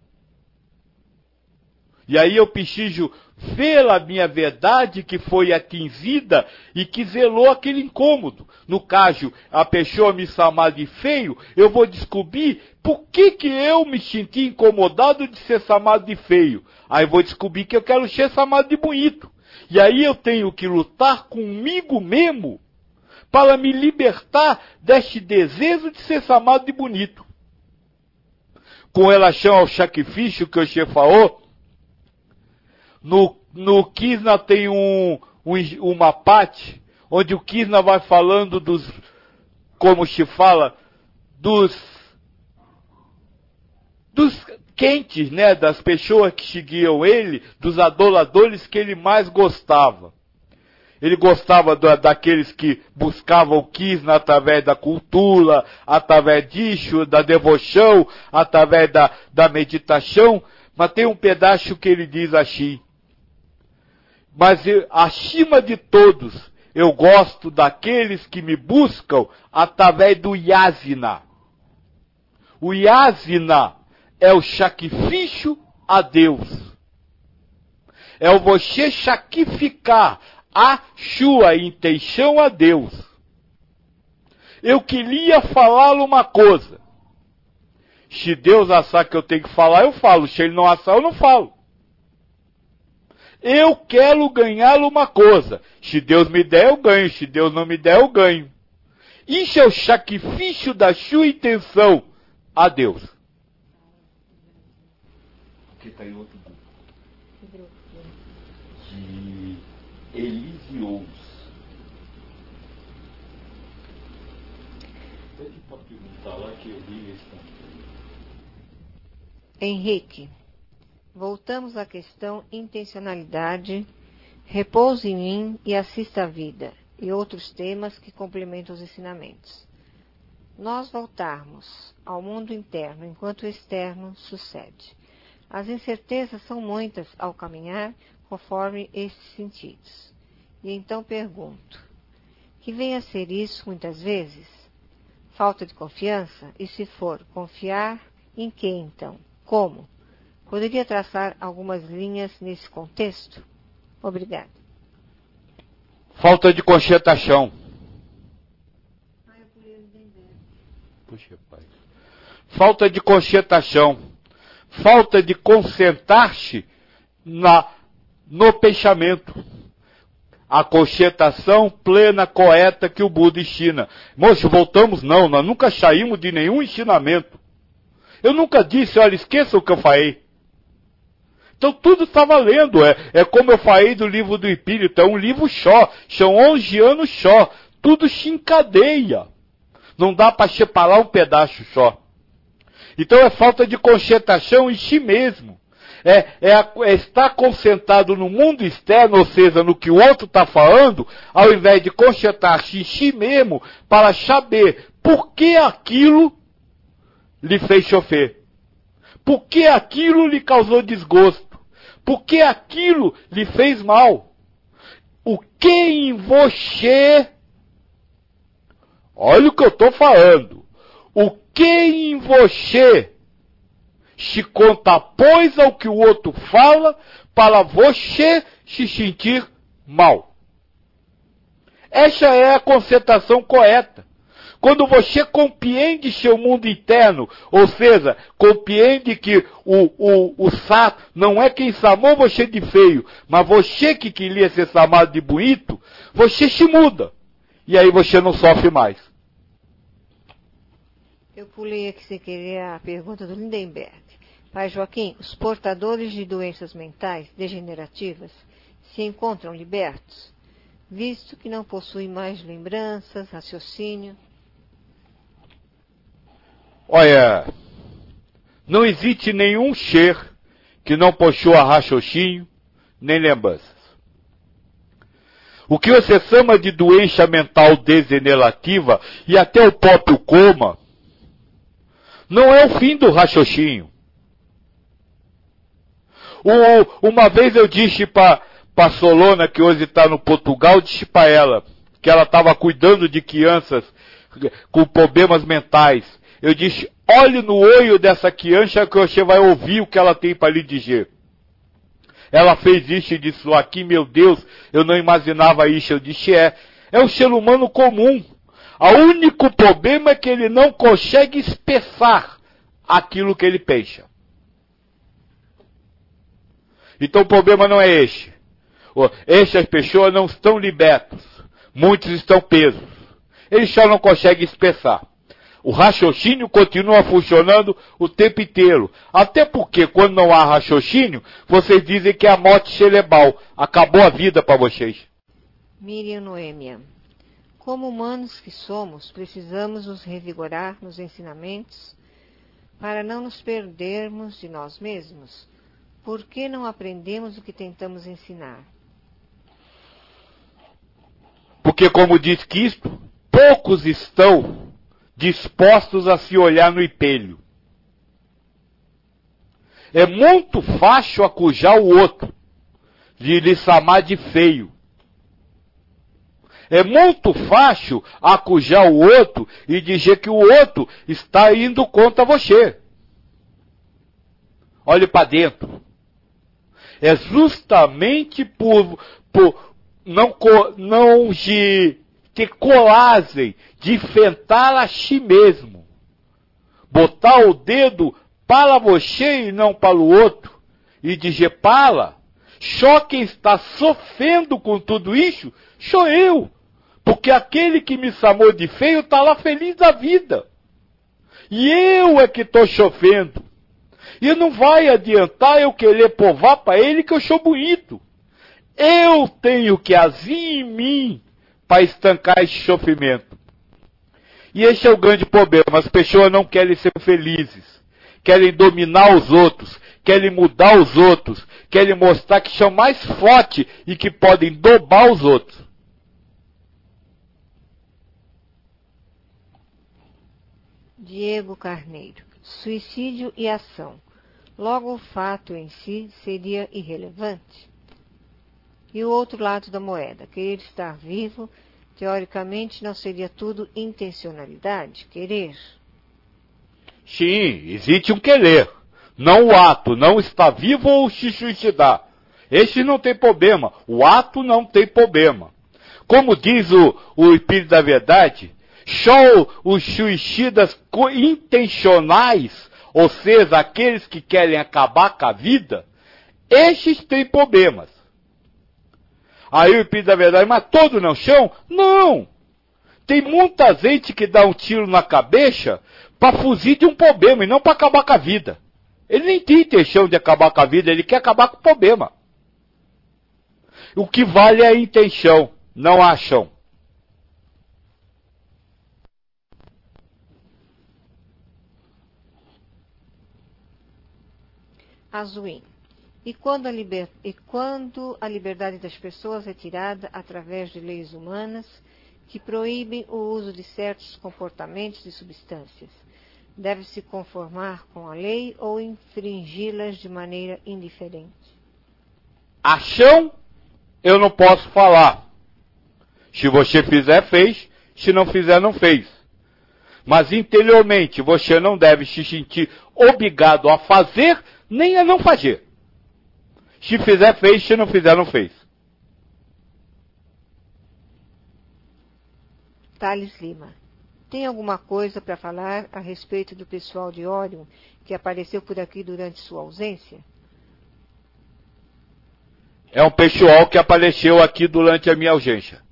E aí eu preciso ver a minha verdade que foi atingida e que zelou aquele incômodo. No caso, a pessoa me chamar de feio, eu vou descobrir por que que eu me senti incomodado de ser chamado de feio. Aí eu vou descobrir que eu quero ser chamado de bonito. E aí eu tenho que lutar comigo mesmo para me libertar deste desejo de ser chamado de bonito. Com relação ao sacrifício que o chefe falou, no, no Krishna tem um, um, uma parte onde o Krishna vai falando dos, como se fala, dos, dos quentes, né, das pessoas que seguiam ele, dos adoradores que ele mais gostava. Ele gostava da, daqueles que buscavam o Krishna através da cultura, através disso, da devoção, através da, da meditação. Mas tem um pedaço que ele diz assim: mas eu, acima de todos, eu gosto daqueles que me buscam através do yasna. O yasna é o sacrifício a Deus. É o você sacrificar a sua intenção a Deus. Eu queria falar uma coisa. Se Deus achar que eu tenho que falar, eu falo. Se Ele não achar, eu não falo. Eu quero ganhar uma coisa. Se Deus me der, eu ganho. Se Deus não me der, eu ganho. Isso é o sacrifício da sua intenção a Deus. Aqui está em outro grupo. De Elisious. Pede para perguntar lá que eu li esse. Henrique, voltamos à questão intencionalidade, repouso em mim e assista à vida, e outros temas que complementam os ensinamentos. Nós voltarmos ao mundo interno enquanto o externo sucede. As incertezas são muitas ao caminhar conforme esses sentidos. E então pergunto, que vem a ser isso muitas vezes? Falta de confiança? E se for, confiar em que então? Como? Poderia traçar algumas linhas nesse contexto? Obrigada. Falta de concentração. Puxa, pai. Falta de concentração. Falta de concentrar-se na, no pensamento. A concentração plena, correta que o Buda ensina. Moço, voltamos? Não, nós nunca saímos de nenhum ensinamento. Eu nunca disse, olha, esqueça o que eu falei. Então tudo está valendo. É, é como eu falei do livro do Espírito, é um livro só. São onze anos só. Tudo se encadeia. Não dá para separar um pedaço só. Então é falta de concentração em si mesmo. É, é, é estar concentrado no mundo externo, ou seja, no que o outro está falando, ao invés de concentrar-se em si mesmo para saber por que aquilo lhe fez sofrer. Por que aquilo lhe causou desgosto? Por que aquilo lhe fez mal? O que em você... Olha o que eu estou falando. O que em você se contrapôs ao que o outro fala para você se sentir mal? Essa é a concentração correta. Quando você compreende seu mundo interno, ou seja, compreende que o, o, o Sá não é quem chamou você de feio, mas você que queria ser chamado de bonito, você se muda. E aí você não sofre mais. Eu pulei aqui sem querer a pergunta do Lindenberg. Pai Joaquim, os portadores de doenças mentais degenerativas se encontram libertos, visto que não possuem mais lembranças, raciocínio? Olha, não existe nenhum ser que não possua raciocínio nem lembranças. O que você chama de doença mental degenerativa e até o próprio coma, não é o fim do raciocínio. O, uma vez eu disse para a Solona, que hoje está no Portugal, disse para ela que ela estava cuidando de crianças com problemas mentais. Eu disse, olhe no olho dessa criança que você vai ouvir o que ela tem para lhe dizer. Ela fez isso e disse, aqui, meu Deus, eu não imaginava isso. Eu disse, é, é um ser humano comum. O único problema é que ele não consegue expressar aquilo que ele pensa. Então o problema não é este. Essas pessoas não estão libertas. Muitos estão presos. Eles só não conseguem expressar. O raciocínio continua funcionando o tempo inteiro. Até porque, quando não há raciocínio, vocês dizem que é a morte cerebral. Acabou a vida para vocês. Miriam Noêmia. Como humanos que somos, precisamos nos revigorar nos ensinamentos Para não nos perdermos de nós mesmos, por que não aprendemos o que tentamos ensinar? Porque, como diz Cristo, poucos estão dispostos a se olhar no espelho. É muito fácil acujar o outro, de lhe chamar de feio. É muito fácil acujar o outro e dizer que o outro está indo contra você. Olhe para dentro. É justamente por, por não, não de ter coragem de enfrentar a si mesmo. Botar o dedo para você e não para o outro. E dizer, para, só quem está sofrendo com tudo isso sou eu. Porque aquele que me chamou de feio está lá feliz da vida. E eu é que estou sofrendo. E não vai adiantar eu querer provar para ele que eu sou bonito. Eu tenho que agir em mim para estancar esse sofrimento. E esse é o grande problema. As pessoas não querem ser felizes. Querem dominar os outros. Querem mudar os outros. Querem mostrar que são mais fortes e que podem dobrar os outros. Diego Carneiro. Suicídio e ação. Logo o fato em si seria irrelevante? E o outro lado da moeda, querer estar vivo, teoricamente não seria tudo intencionalidade, querer? Sim, existe um querer. Não o ato, não estar vivo ou se suicidar. Esse não tem problema. O ato não tem problema. Como diz o, o Espírito da Verdade, só os suicidas intencionais, ou seja, aqueles que querem acabar com a vida, esses têm problemas. Aí o Espírito da Verdade, mas todo não chão? Não! Tem muita gente que dá um tiro na cabeça para fugir de um problema e não para acabar com a vida. Ele nem tem intenção de acabar com a vida, ele quer acabar com o problema. O que vale é a intenção, não a ação. Azuim. E quando, a liber... e quando a liberdade das pessoas é tirada através de leis humanas que proíbem o uso de certos comportamentos e substâncias, deve-se conformar com a lei ou infringi-las de maneira indiferente? Ação, eu não posso falar. Se você fizer, fez. Se não fizer, não fez. Mas interiormente, você não deve se sentir obrigado a fazer, nem a não fazer. Se fizer, fez. Se não fizer, não fez. Thales Lima. Tem alguma coisa para falar a respeito do pessoal de Órion que apareceu por aqui durante sua ausência? É um pessoal que apareceu aqui durante a minha ausência.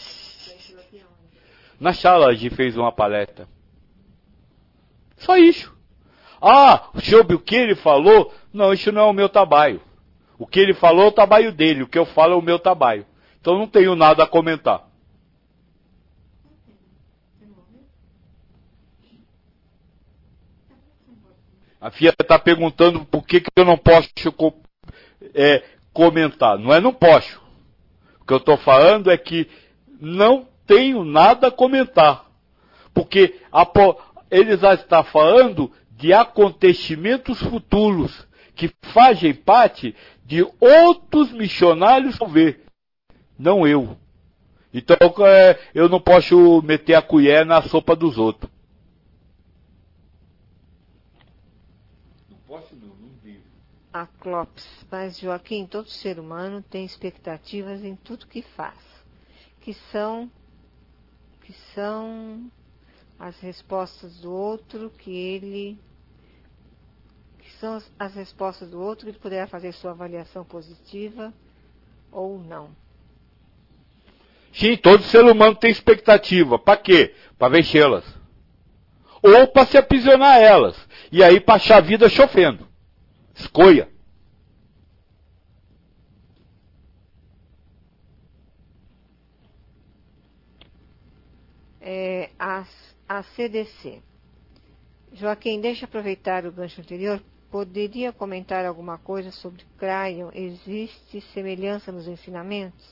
Na sala a gente fez uma palestra. Só isso. Ah, sobre o que ele falou, não, isso não é o meu trabalho. O que ele falou é o trabalho dele, o que eu falo é o meu trabalho. Então não tenho nada a comentar. A Fia está perguntando por que, que eu não posso é, comentar. Não é não posso. O que eu estou falando é que não tenho nada a comentar. Porque a, ele já está falando de acontecimentos futuros que fazem parte de outros missionários, ver, não eu. Então é, eu não posso meter a colher na sopa dos outros. Não posso não, não devo. A Clopes, mas Joaquim, todo ser humano tem expectativas em tudo que faz, que são, que são as respostas do outro que ele que são as, as respostas do outro que ele poderá fazer sua avaliação positiva ou não. Sim, todo ser humano tem expectativa. Para quê? Para vencê-las. Ou para se aprisionar elas. E aí passar a vida sofrendo. Escolha. É, a, a C D C. Joaquim, deixa eu aproveitar o gancho anterior. Poderia comentar alguma coisa sobre Crayon? Existe semelhança nos ensinamentos?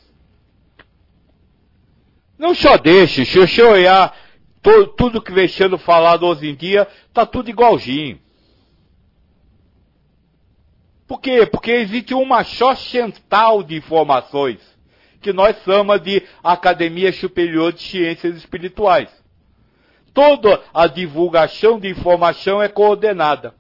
Não só deixe, se você olhar to, tudo que vem sendo falado hoje em dia, tá tudo igualzinho. Por quê? Porque existe uma só central de informações, que nós chamamos de Academia Superior de Ciências Espirituais. Toda a divulgação de informação é coordenada.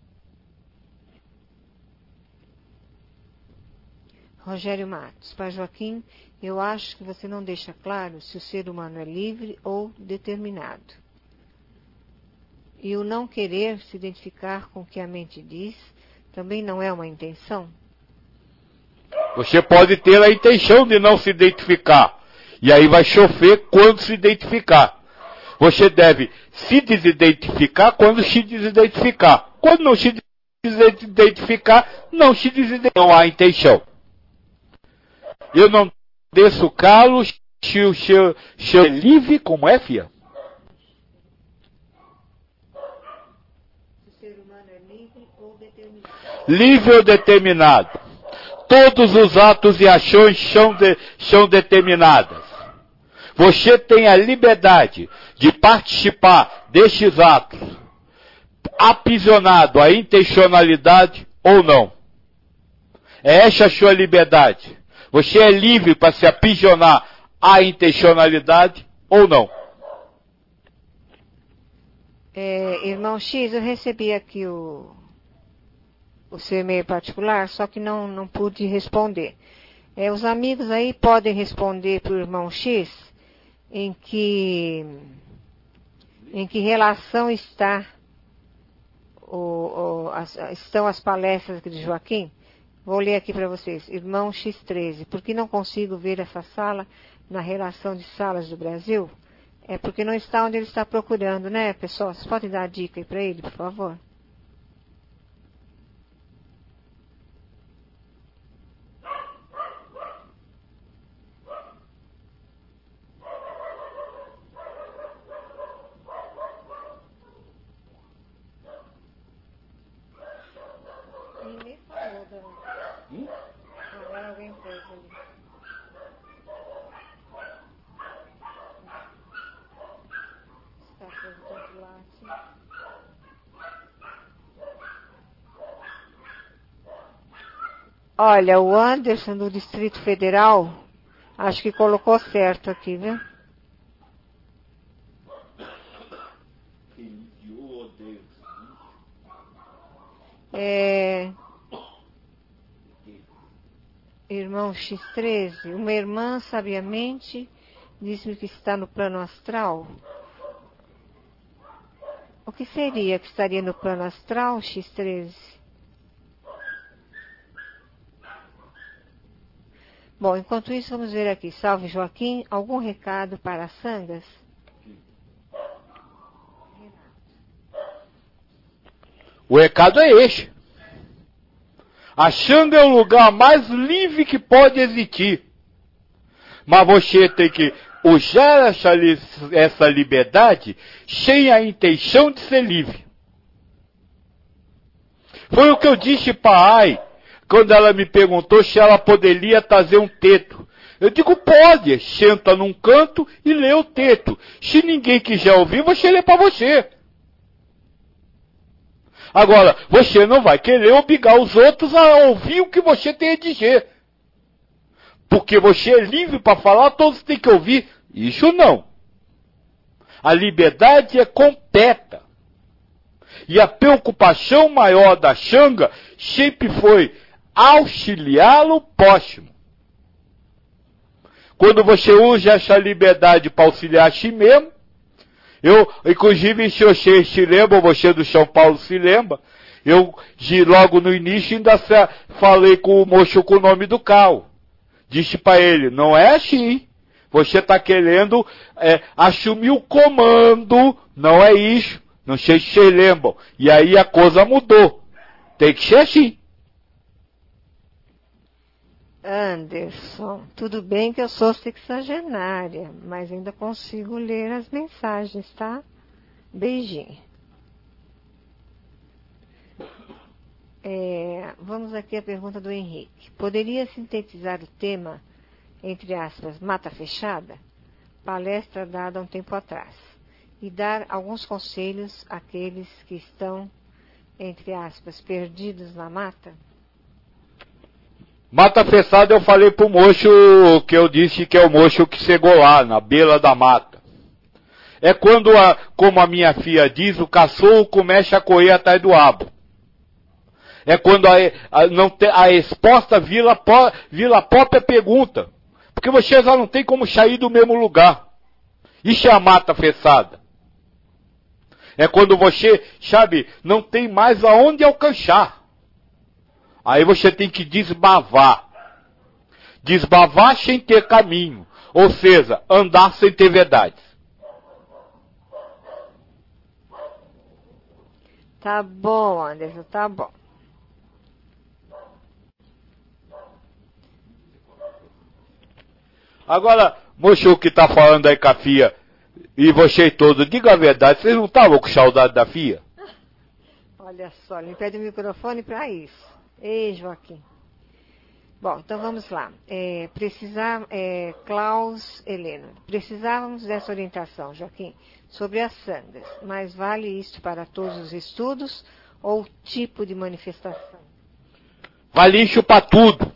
Rogério Matos, Pai Joaquim, eu acho que você não deixa claro se o ser humano é livre ou determinado. E o não querer se identificar com o que a mente diz também não é uma intenção? Você pode ter a intenção de não se identificar. E aí vai chover quando se identificar. Você deve se desidentificar quando se desidentificar. Quando não se desidentificar, não se desidentificar. Não há intenção. Eu não desço calo, se o seu é livre, como é, filha? O ser humano é livre ou determinado? Livre ou determinado. Todos os atos e ações são, de, são determinadas. Você tem a liberdade de participar destes atos, aprisionado à intencionalidade ou não. É essa a sua liberdade. Você é livre para se aprisionar à intencionalidade ou não. É, irmão X, eu recebi aqui o, o seu e-mail particular, só que não, não pude responder. É, os amigos aí podem responder para o irmão X em que, em que relação está o, o, as, estão as palestras de Joaquim? Vou ler aqui para vocês. Irmão X treze, por que não consigo ver essa sala na relação de salas do Brasil? É porque não está onde ele está procurando, né, pessoal? Vocês podem dar a dica aí para ele, por favor? Ninguém falou, Dani. Hum? Agora alguém fez ali. Está fazendo tanto lá, assim. Olha, o Anderson do Distrito Federal, acho que colocou certo aqui, viu? É... Irmão X treze, uma irmã sabiamente disse-me que está no plano astral. O que seria que estaria no plano astral, X treze? Bom, enquanto isso, vamos ver aqui. Salve Joaquim, algum recado para as sangas? O recado é este. A Xanga é o lugar mais livre que pode existir. Mas você tem que usar essa, essa liberdade sem a intenção de ser livre. Foi o que eu disse para a Ai, quando ela me perguntou se ela poderia trazer um teto. Eu digo, pode, senta num canto e lê o teto. Se ninguém quiser ouvir, você lê para você. Agora, você não vai querer obrigar os outros a ouvir o que você tem a dizer. Porque você é livre para falar, todos têm que ouvir. Isso não. A liberdade é completa. E a preocupação maior da Xanga sempre foi auxiliá-lo próximo. Quando você usa essa liberdade para auxiliar a si mesmo, eu, inclusive, se você se lembra, você do São Paulo se lembra, eu, de, logo no início, ainda falei com o moço com o nome do carro. Disse para ele, não é assim. Você está querendo é, assumir o comando, não é isso. Não sei se vocês lembram. E aí a coisa mudou. Tem que ser assim. Anderson, tudo bem que eu sou sexagenária, mas ainda consigo ler as mensagens, tá? Beijinho. É, vamos aqui à pergunta do Henrique. Poderia sintetizar o tema, entre aspas, mata fechada? Palestra dada há um tempo atrás. E dar alguns conselhos àqueles que estão, entre aspas, perdidos na mata? Mata fechada eu falei pro mocho que eu disse que é o mocho que chegou lá, na beira da mata. É quando, a, como a minha filha diz, o cachorro começa a correr atrás do rabo. É quando a, a, não te, a resposta vira, vira a própria pergunta. Porque você já não tem como sair do mesmo lugar. Isso é a mata fechada. É quando você, sabe, não tem mais aonde alcançar. Aí você tem que desbavar. Desbavar sem ter caminho. Ou seja, andar sem ter verdades. Tá bom, Anderson, tá bom. Agora, moço que tá falando aí com a filha, e você todo, diga a verdade, vocês não estavam com saudade da filha? Olha só, ele pede o microfone para isso. Ei, Joaquim. Bom, então vamos lá. É, precisar, é, Klaus Helena, precisávamos dessa orientação, Joaquim, sobre as sangas, mas vale isto para todos os estudos ou tipo de manifestação? Vale isso para tudo.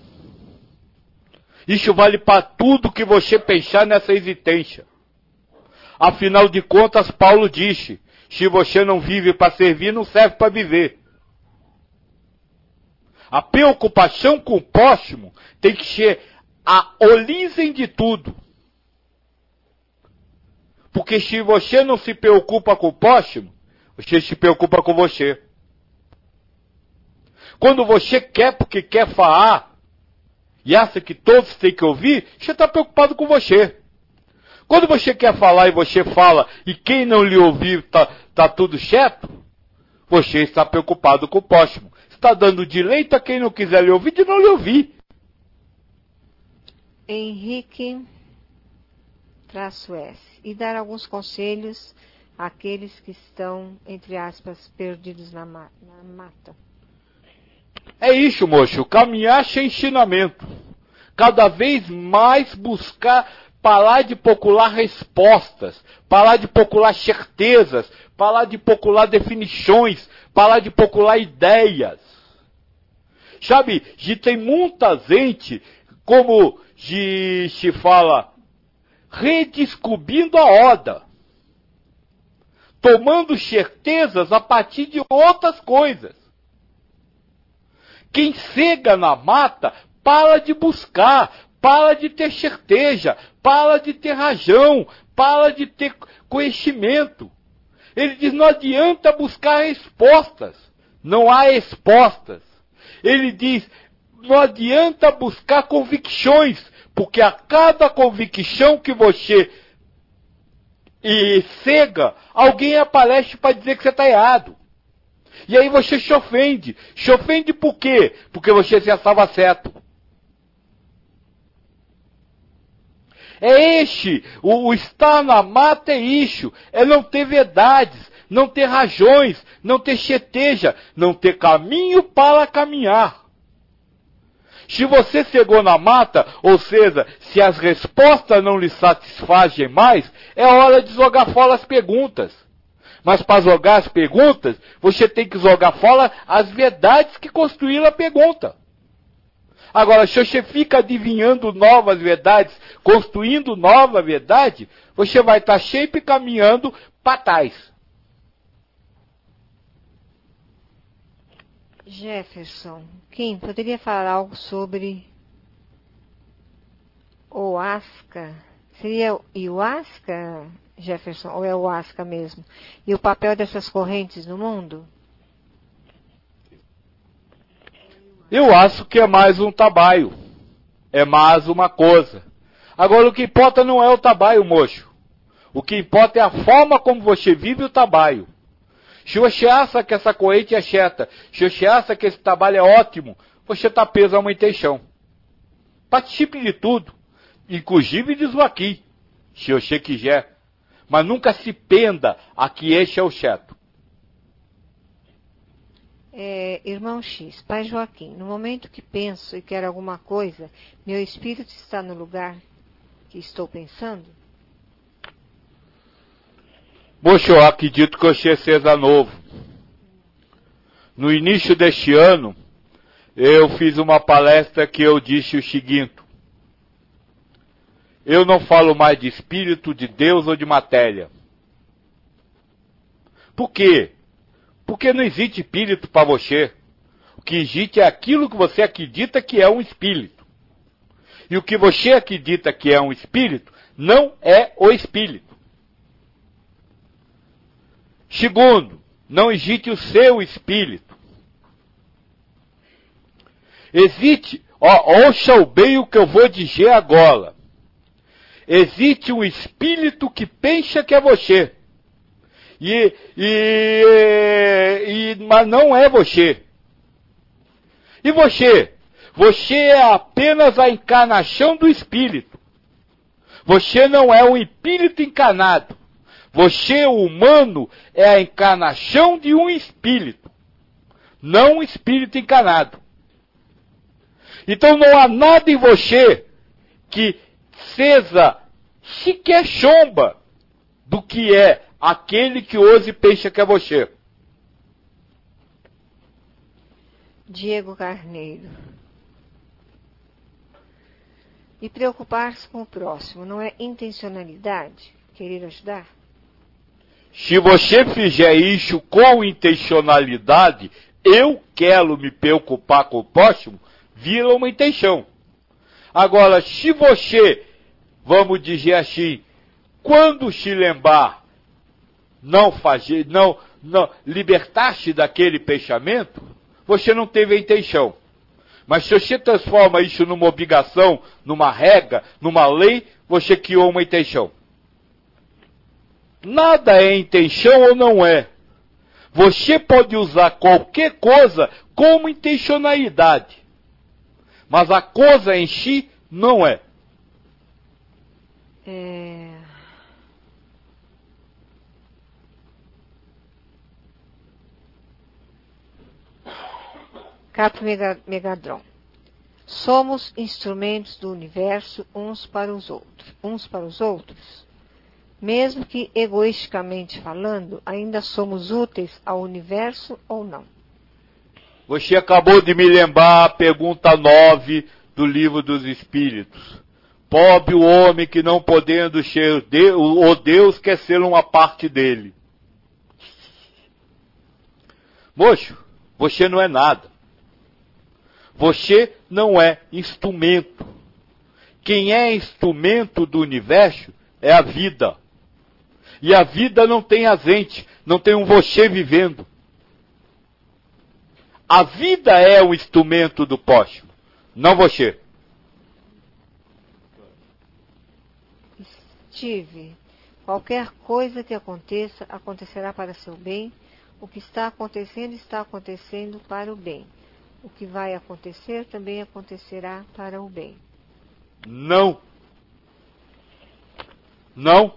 Isso vale para tudo que você pensar nessa existência. Afinal de contas, Paulo disse, se você não vive para servir, não serve para viver. A preocupação com o próximo tem que ser a origem de tudo. Porque se você não se preocupa com o próximo, você se preocupa com você. Quando você quer porque quer falar, e acha que todos têm que ouvir, você está preocupado com você. Quando você quer falar e você fala, e quem não lhe ouvir está tá tudo certo, você está preocupado com o próximo. Está dando direito a quem não quiser lhe ouvir de não lhe ouvir. Henrique, traço S. E dar alguns conselhos àqueles que estão, entre aspas, perdidos na, ma na mata. É isso, moço. Caminhar sem ensinamento. Cada vez mais buscar parar de procurar respostas, parar de procurar certezas, parar de procurar definições, parar de procurar ideias. Sabe, de tem muita gente, como de, se fala, redescobrindo a roda. Tomando certezas a partir de outras coisas. Quem cega na mata, para de buscar, para de ter certeza, para de ter razão, para de ter conhecimento. Ele diz, não adianta buscar respostas, não há respostas. Ele diz, não adianta buscar convicções, porque a cada convicção que você e cega, alguém aparece para dizer que você está errado. E aí você se ofende. Se ofende por quê? Porque você já estava certo. É este, o, o estar na mata é isso, é não ter verdades, não ter razões, não ter certeza, não ter caminho para caminhar. Se você chegou na mata, ou seja, se as respostas não lhe satisfazem mais, é hora de jogar fora as perguntas. Mas para jogar as perguntas, você tem que jogar fora as verdades que construíram a pergunta. Agora, se você fica adivinhando novas verdades, construindo nova verdade, você vai estar sempre caminhando para trás. Jefferson, Kim, poderia falar algo sobre Oasca? Seria Iuasca, Jefferson, ou é Oasca mesmo? E o papel dessas correntes no mundo? Eu acho que é mais um trabalho. É mais uma coisa. Agora, o que importa não é o trabalho, moço. O que importa é a forma como você vive o trabalho. Se você acha que essa corrente é certa, se você acha que esse trabalho é ótimo, você está preso a uma intenção. Participe de tudo, inclusive de aqui, se você quiser. Mas nunca se penda a que este é o certo. É, irmão X, Pai Joaquim, no momento que penso e quero alguma coisa, meu espírito está no lugar que estou pensando? Moço, eu acredito que você seja novo. No início deste ano, eu fiz uma palestra que eu disse o seguinte: eu não falo mais de espírito, de Deus ou de matéria. Por quê? Porque não existe espírito para você. O que existe é aquilo que você acredita que é um espírito. E o que você acredita que é um espírito, não é o espírito. Segundo, não existe o seu espírito. Existe, ó, ouça bem o que eu vou dizer agora. Existe um espírito que pensa que é você. E, e, e, mas não é você. E você? Você é apenas a encarnação do espírito. Você não é um espírito encarnado. Você, o humano, é a encarnação de um espírito, não um espírito encarnado. Então não há nada em você que seja sequer sombra do que é aquele que hoje pensa que é você. Diego Carneiro. E preocupar-se com o próximo não é intencionalidade? Querer ajudar? Se você fizer isso com intencionalidade, eu quero me preocupar com o próximo, vira uma intenção. Agora, se você, vamos dizer assim, quando se lembrar, não fazer, não, não libertar-se daquele pensamento, você não teve a intenção. Mas se você transforma isso numa obrigação, numa regra, numa lei, você criou uma intenção. Nada é intenção ou não é. Você pode usar qualquer coisa como intencionalidade, mas a coisa em si não é. É... Capo Megadron. Somos instrumentos do universo uns para os outros, uns para os outros. Mesmo que egoisticamente falando, ainda somos úteis ao universo ou não? Você acabou de me lembrar a pergunta nove do Livro dos Espíritos. Pobre o homem que não podendo ser Deus, o Deus quer ser uma parte dele. Moço, você não é nada. Você não é instrumento. Quem é instrumento do universo é a vida. E a vida não tem a gente, não tem um você vivendo. A vida é o instrumento do próximo, não você. Steve, qualquer coisa que aconteça, acontecerá para seu bem. O que está acontecendo, está acontecendo para o bem. O que vai acontecer também acontecerá para o bem. Não. Não.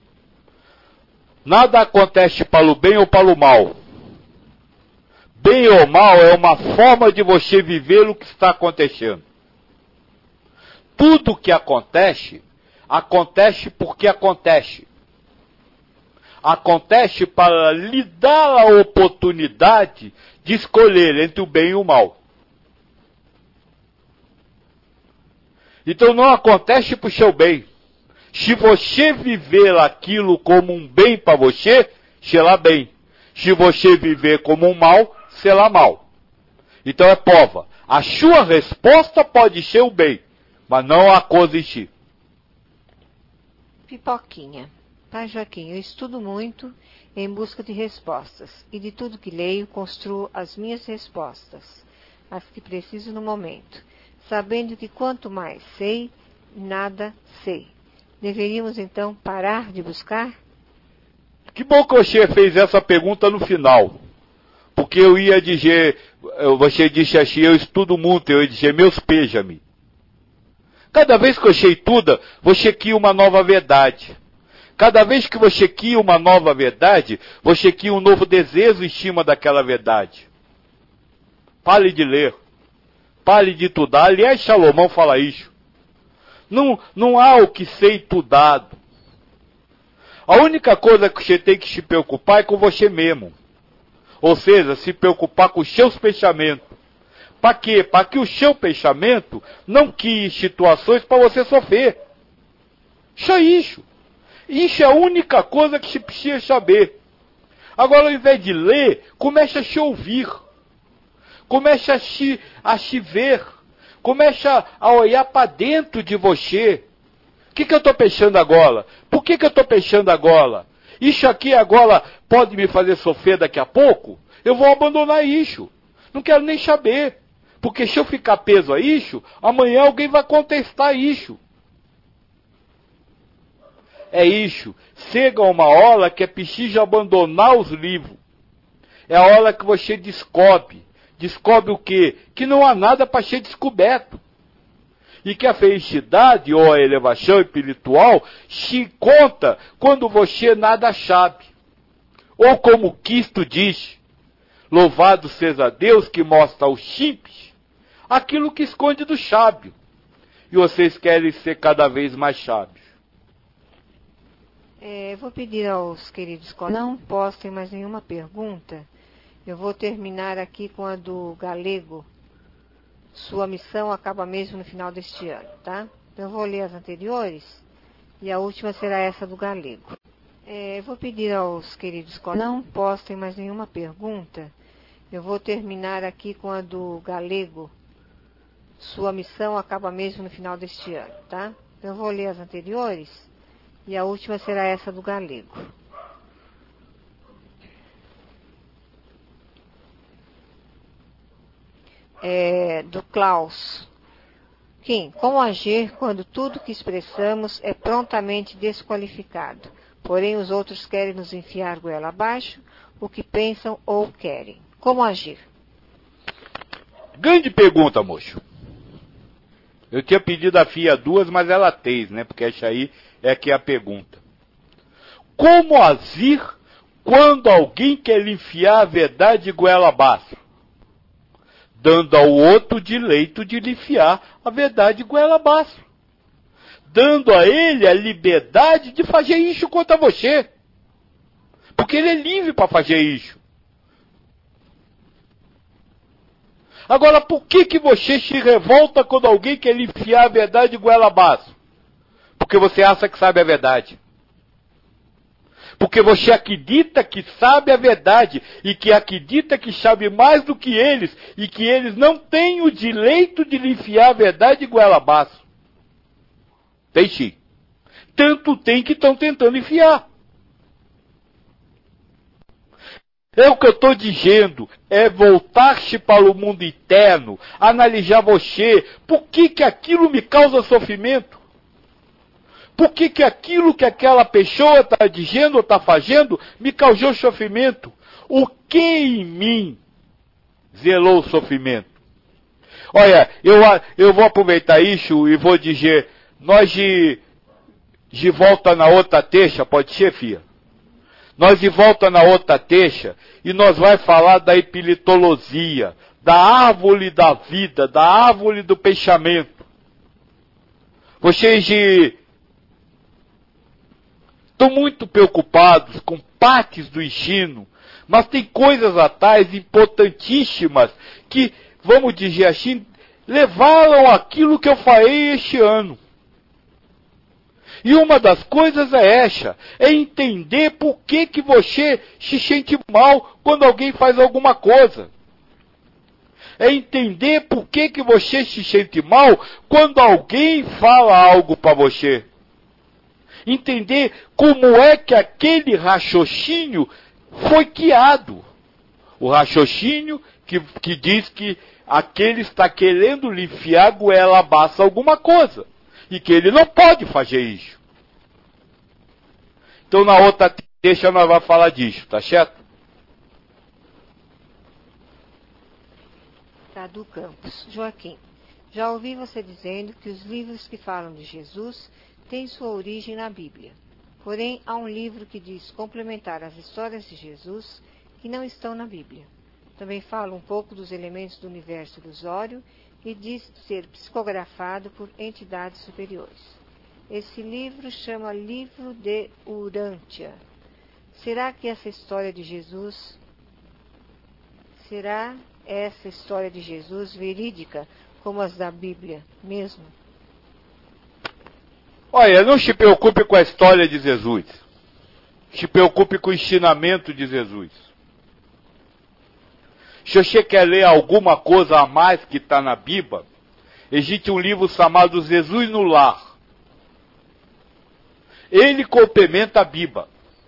Nada acontece para o bem ou para o mal. Bem ou mal é uma forma de você viver o que está acontecendo. Tudo que acontece, acontece porque acontece. Acontece para lhe dar a oportunidade de escolher entre o bem e o mal. Então não acontece para o seu bem. Se você viver aquilo como um bem para você, será bem. Se você viver como um mal, será mal. Então é prova. A sua resposta pode ser o bem, mas não a coisa em si. Pipoquinha. Pai Joaquim, eu estudo muito em busca de respostas, e de tudo que leio, construo as minhas respostas, as que preciso no momento, sabendo que quanto mais sei, nada sei. Deveríamos então parar de buscar? Que bom que você fez essa pergunta no final. Porque eu ia dizer, você disse assim, eu estudo muito, eu ia dizer, meus pêjame. Cada vez que você estuda, você cria uma nova verdade. Cada vez que você cria uma nova verdade, você cria um novo desejo em cima daquela verdade. Pare de ler. Pare de estudar. Aliás, Salomão fala isso. Não, não há o que ser estudado. A única coisa que você tem que se preocupar é com você mesmo. Ou seja, se preocupar com os seus pensamentos. Para quê? Para que o seu pensamento não crie situações para você sofrer. Só isso. Isso é a única coisa que se precisa saber. Agora, ao invés de ler, comece a se ouvir. Comece a se, a se ver. Comece a olhar para dentro de você. O que, que eu estou pensando agora? Por que, que eu estou pensando agora? Isso aqui agora pode me fazer sofrer daqui a pouco? Eu vou abandonar isso. Não quero nem saber. Porque se eu ficar preso a isso, amanhã alguém vai contestar isso. É isso. Chega uma hora que é preciso abandonar os livros. É a hora que você descobre. Descobre o quê? Que não há nada para ser descoberto. E que a felicidade ou a elevação espiritual se conta quando você nada sabe. Ou como Cristo diz, louvado seja Deus que mostra aos simples aquilo que esconde do sábio. E vocês querem ser cada vez mais sábios. É, vou pedir aos queridos colegas, não postem mais nenhuma pergunta. Eu vou terminar aqui com a do Galego. Sua missão acaba mesmo no final deste ano, tá? Então eu vou ler as anteriores e a última será essa do Galego. É, vou pedir aos queridos colegas, não postem mais nenhuma pergunta. Eu vou terminar aqui com a do Galego. Sua missão acaba mesmo no final deste ano, tá? Então eu vou ler as anteriores e a última será essa do Galego. É, do Klaus. Kim, como agir quando tudo que expressamos é prontamente desqualificado, porém os outros querem nos enfiar goela abaixo o que pensam ou querem? Como agir? Grande pergunta, moço. Eu tinha pedido a Fia duas, mas ela três, né? Porque essa aí é que é a pergunta. Como agir quando alguém quer lhe enfiar a verdade de goela abaixo? Dando ao outro o direito de lhe enfiar a verdade de goela abaixo. Dando a ele a liberdade de fazer isso contra você. Porque ele é livre para fazer isso. Agora, por que que você se revolta quando alguém quer lhe enfiar a verdade de goela abaixo? Porque você acha que sabe a verdade. Porque você acredita que sabe a verdade e que acredita que sabe mais do que eles e que eles não têm o direito de lhe enfiar a verdade de goela abaixo. Tem sim. Tanto tem que estão tentando enfiar. É o que eu estou dizendo, é voltar-se para o mundo interno, analisar você, por que que aquilo me causa sofrimento? Por que que aquilo que aquela pessoa está dizendo ou está fazendo me causou sofrimento? O que em mim zelou o sofrimento? Olha, eu, eu vou aproveitar isso e vou dizer, nós de, de volta na outra terça, pode ser, filha? Nós de volta na outra terça e nós vai falar da epilitologia, da árvore da vida, da árvore do pensamento. Vocês estão muito preocupados com partes do ensino, mas tem coisas atrás importantíssimas que, vamos dizer assim, levaram aquilo que eu falei este ano. E uma das coisas é essa, é entender por que que você se sente mal quando alguém faz alguma coisa. É entender por que que você se sente mal quando alguém fala algo para você. Entender como é que aquele raciocínio foi criado. O raciocínio que, que diz que aquele está querendo lhe enfiar goela abaixo alguma coisa. E que ele não pode fazer isso. Então na outra terça nós vamos falar disso, tá certo? Cadu Campos. Joaquim, já ouvi você dizendo que os livros que falam de Jesus têm sua origem na Bíblia. Porém, há um livro que diz complementar as histórias de Jesus que não estão na Bíblia. Também fala um pouco dos elementos do universo ilusório e diz ser psicografado por entidades superiores. Esse livro chama Livro de Urântia. Será que essa história de Jesus, será essa história de Jesus verídica como as da Bíblia mesmo? Olha, não se preocupe com a história de Jesus. Se preocupe com o ensinamento de Jesus. Se você quer ler alguma coisa a mais que está na Bíblia, existe um livro chamado Jesus no Lar. Ele complementa a Bíblia.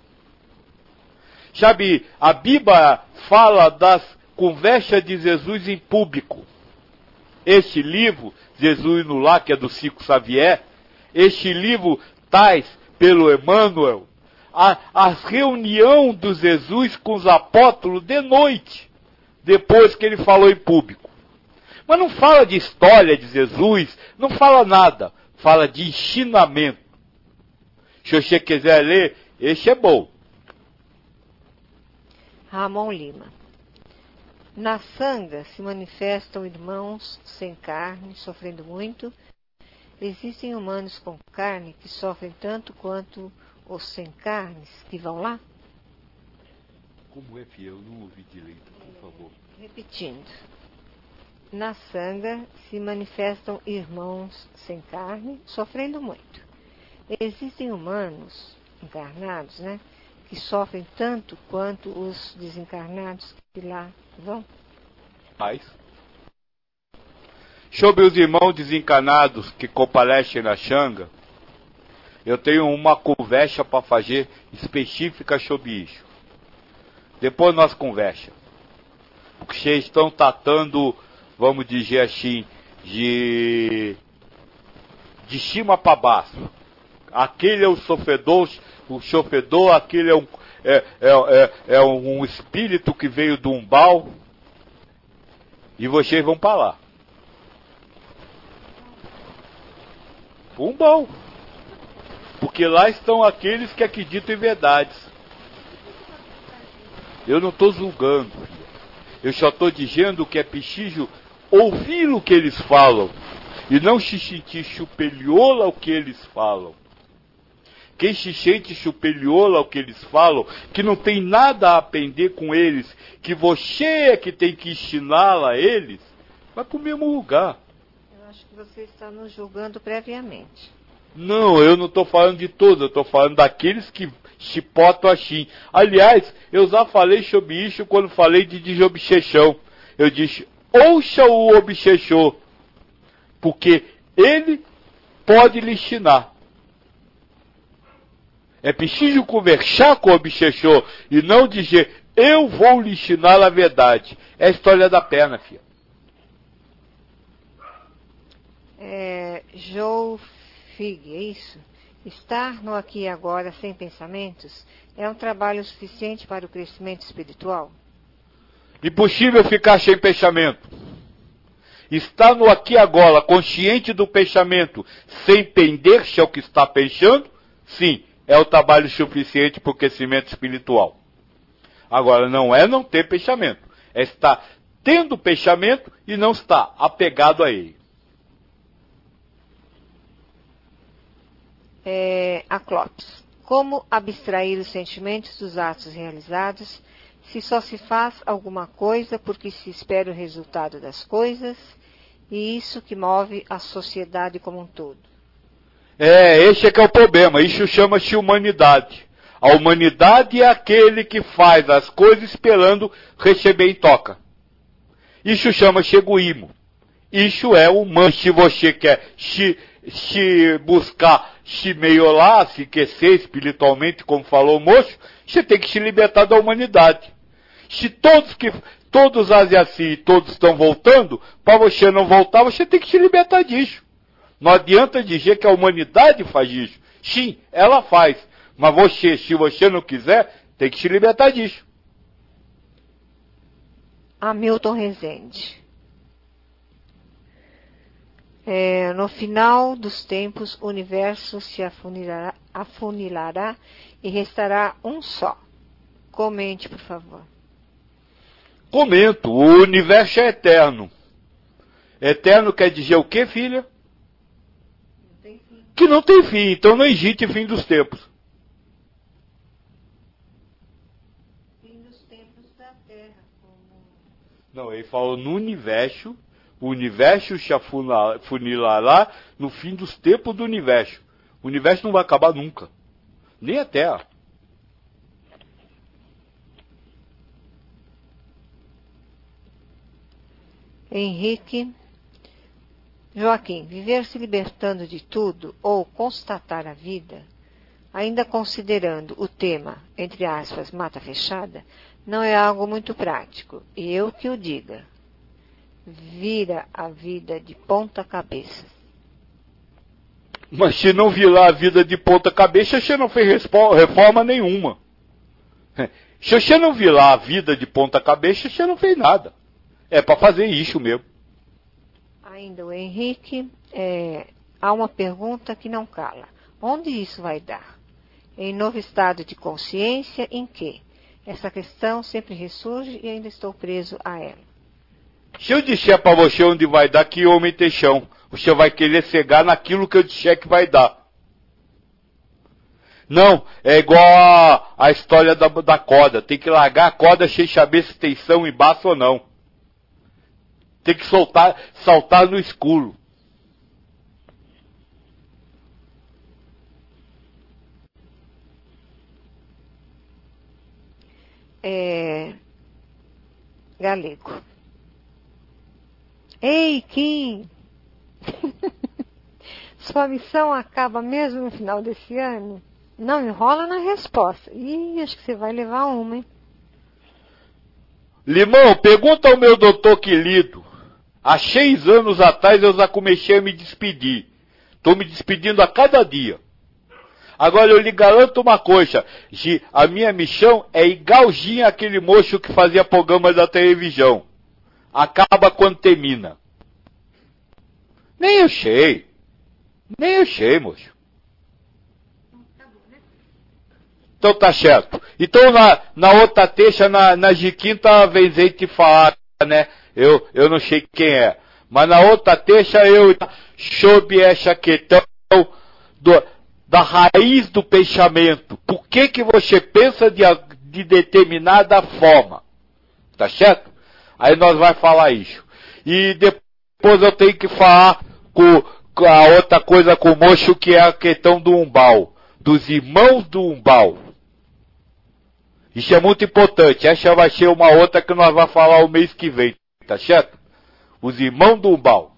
Sabe, a Bíblia fala das conversas de Jesus em público. Este livro, Jesus no Lar, que é do Chico Xavier, este livro traz pelo Emmanuel a, a reunião do Jesus com os apóstolos de noite, depois que ele falou em público. Mas não fala de história de Jesus, não fala nada, fala de ensinamento. Se você quiser ler, este é bom. Ramon Lima. Na sanga se manifestam irmãos sem carne, sofrendo muito. Existem humanos com carne que sofrem tanto quanto os sem carnes que vão lá? Como é, filha? Eu não ouvi direito, por favor. Repetindo. Na sanga se manifestam irmãos sem carne, sofrendo muito. Existem humanos encarnados, né, que sofrem tanto quanto os desencarnados que lá vão? Mas, sobre os irmãos desencarnados que comparecem na Xanga, eu tenho uma conversa para fazer específica sobre isso. Depois nós conversa. Porque vocês estão tratando, vamos dizer assim, de, de cima para baixo. Aquele é o sofredor, o sofredor, aquele é um, é, é, é, é um espírito que veio do umbal. E vocês vão para lá. Umbal. Porque lá estão aqueles que acreditam em verdades. Eu não estou julgando. Eu só estou dizendo que é preciso ouvir o que eles falam. E não se sentir superior ao que eles falam. Quem se sente superior ao que eles falam, que não tem nada a aprender com eles, que você é que tem que ensiná-la a eles, vai para o mesmo lugar. Eu acho que você está nos julgando previamente. Não, eu não estou falando de todos, eu estou falando daqueles que chipotam assim. Aliás, eu já falei sobre isso quando falei de desobsessão. Eu disse, ouça o obsessor, porque ele pode lhe ensinar. É preciso conversar com o obsessor e não dizer, eu vou lhe ensinar a verdade. É a história da perna, filha. É, Joe Fig, é isso? Estar no aqui e agora sem pensamentos é um trabalho suficiente para o crescimento espiritual? Impossível ficar sem pensamento. Estar no aqui e agora, consciente do pensamento, sem pender-se ao que está pensando, sim, é o trabalho suficiente para o crescimento espiritual. Agora, não é não ter pensamento. É estar tendo pensamento e não estar apegado a ele. É, a Clóvis. Como abstrair os sentimentos dos atos realizados se só se faz alguma coisa porque se espera o resultado das coisas, e isso que move a sociedade como um todo? É, esse é que é o problema. Isso chama-se humanidade. A humanidade é aquele que faz as coisas esperando receber em troca. Isso chama-se egoísmo. Isso é humano. Se você quer se, se buscar se melhorar, se aquecer espiritualmente, como falou o moço, você tem que se libertar da humanidade. Se todos que todos agem assim e todos estão voltando, para você não voltar, você tem que se libertar disso. Não adianta dizer que a humanidade faz isso. Sim, ela faz. Mas você, se você não quiser, tem que se libertar disso. Hamilton Rezende. É, no final dos tempos, o universo se afunilará, afunilará e restará um só. Comente, por favor. Comento, o universo é eterno. Eterno quer dizer o quê, filha? Não tem fim. Que não tem fim, então não existe fim dos tempos. Fim dos tempos da Terra. Como... Não, ele falou no universo, o universo funilará no fim dos tempos do universo. O universo não vai acabar nunca, nem a Terra. Henrique Joaquim, viver se libertando de tudo ou constatar a vida, ainda considerando o tema, entre aspas, mata fechada, não é algo muito prático, e eu que o diga, vira a vida de ponta cabeça. Mas se não virar a vida de ponta cabeça, você não fez reforma nenhuma. Se você não virar a vida de ponta cabeça, você não fez nada. É para fazer isso mesmo. Ainda o Henrique, é, há uma pergunta que não cala. Onde isso vai dar? Em novo estado de consciência em que? Essa questão sempre ressurge e ainda estou preso a ela. Se eu disser para você onde vai dar, que homem tem chão, você vai querer cegar naquilo que eu disser que vai dar. Não, é igual a, a história da, da corda. Tem que largar a corda sem saber se tem tensão embaixo ou não. Tem que soltar, saltar no escuro. É... Galego. Ei, Kim! Sua missão acaba mesmo no final desse ano? Não enrola na resposta. Ih, acho que você vai levar uma, hein? Limão, pergunta ao meu doutor querido. Há seis anos atrás eu já comecei a me despedir. Estou me despedindo a cada dia. Agora eu lhe garanto uma coisa. A minha missão é igualzinha àquele moço que fazia programa da televisão. Acaba quando termina. Nem eu sei. Nem eu sei, moço. Então tá certo. Então na, na outra terça, na, na de quinta, vem gente falar, né? Eu, eu não sei quem é. Mas na outra terça eu soube essa questão do, da raiz do pensamento. Por que que você pensa de, de determinada forma? Tá certo? Aí nós vai falar isso. E depois eu tenho que falar com, com a outra coisa com o moço, que é a questão do umbal. Dos irmãos do umbal. Isso é muito importante. Essa vai ser uma outra que nós vamos falar o mês que vem. Tá certo? Os irmãos do umbal.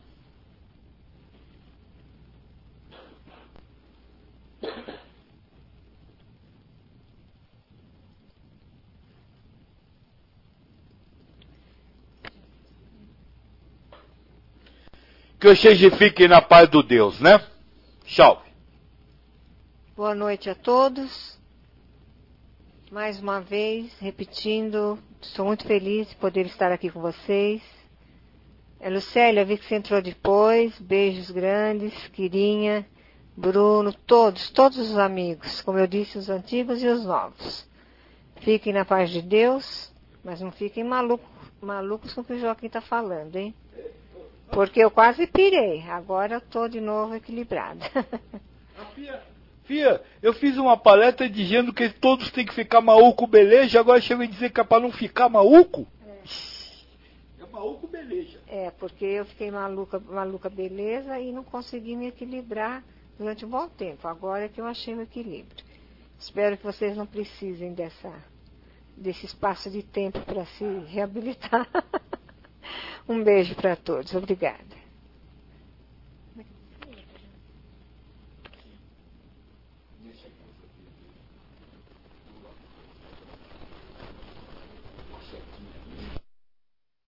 Que vocês fiquem na paz do Deus, né? Tchau. Boa noite a todos. Mais uma vez, repetindo, estou muito feliz de poder estar aqui com vocês. É, Lucélia, vi que você entrou depois. Beijos grandes, Quirinha, Bruno, todos, todos os amigos. Como eu disse, os antigos e os novos. Fiquem na paz de Deus, mas não fiquem malucos, malucos com o que o Joaquim está falando, hein? Porque eu quase pirei. Agora eu estou de novo equilibrada. Fia, eu fiz uma palestra dizendo que todos têm que ficar maluco, beleza? Agora chega a dizer que é para não ficar maluco? É. É maluco, beleza. É, porque eu fiquei maluca, maluca, beleza, e não consegui me equilibrar durante um bom tempo. Agora é que eu achei o equilíbrio. Espero que vocês não precisem dessa, desse espaço de tempo para se reabilitar. Um beijo para todos. Obrigada.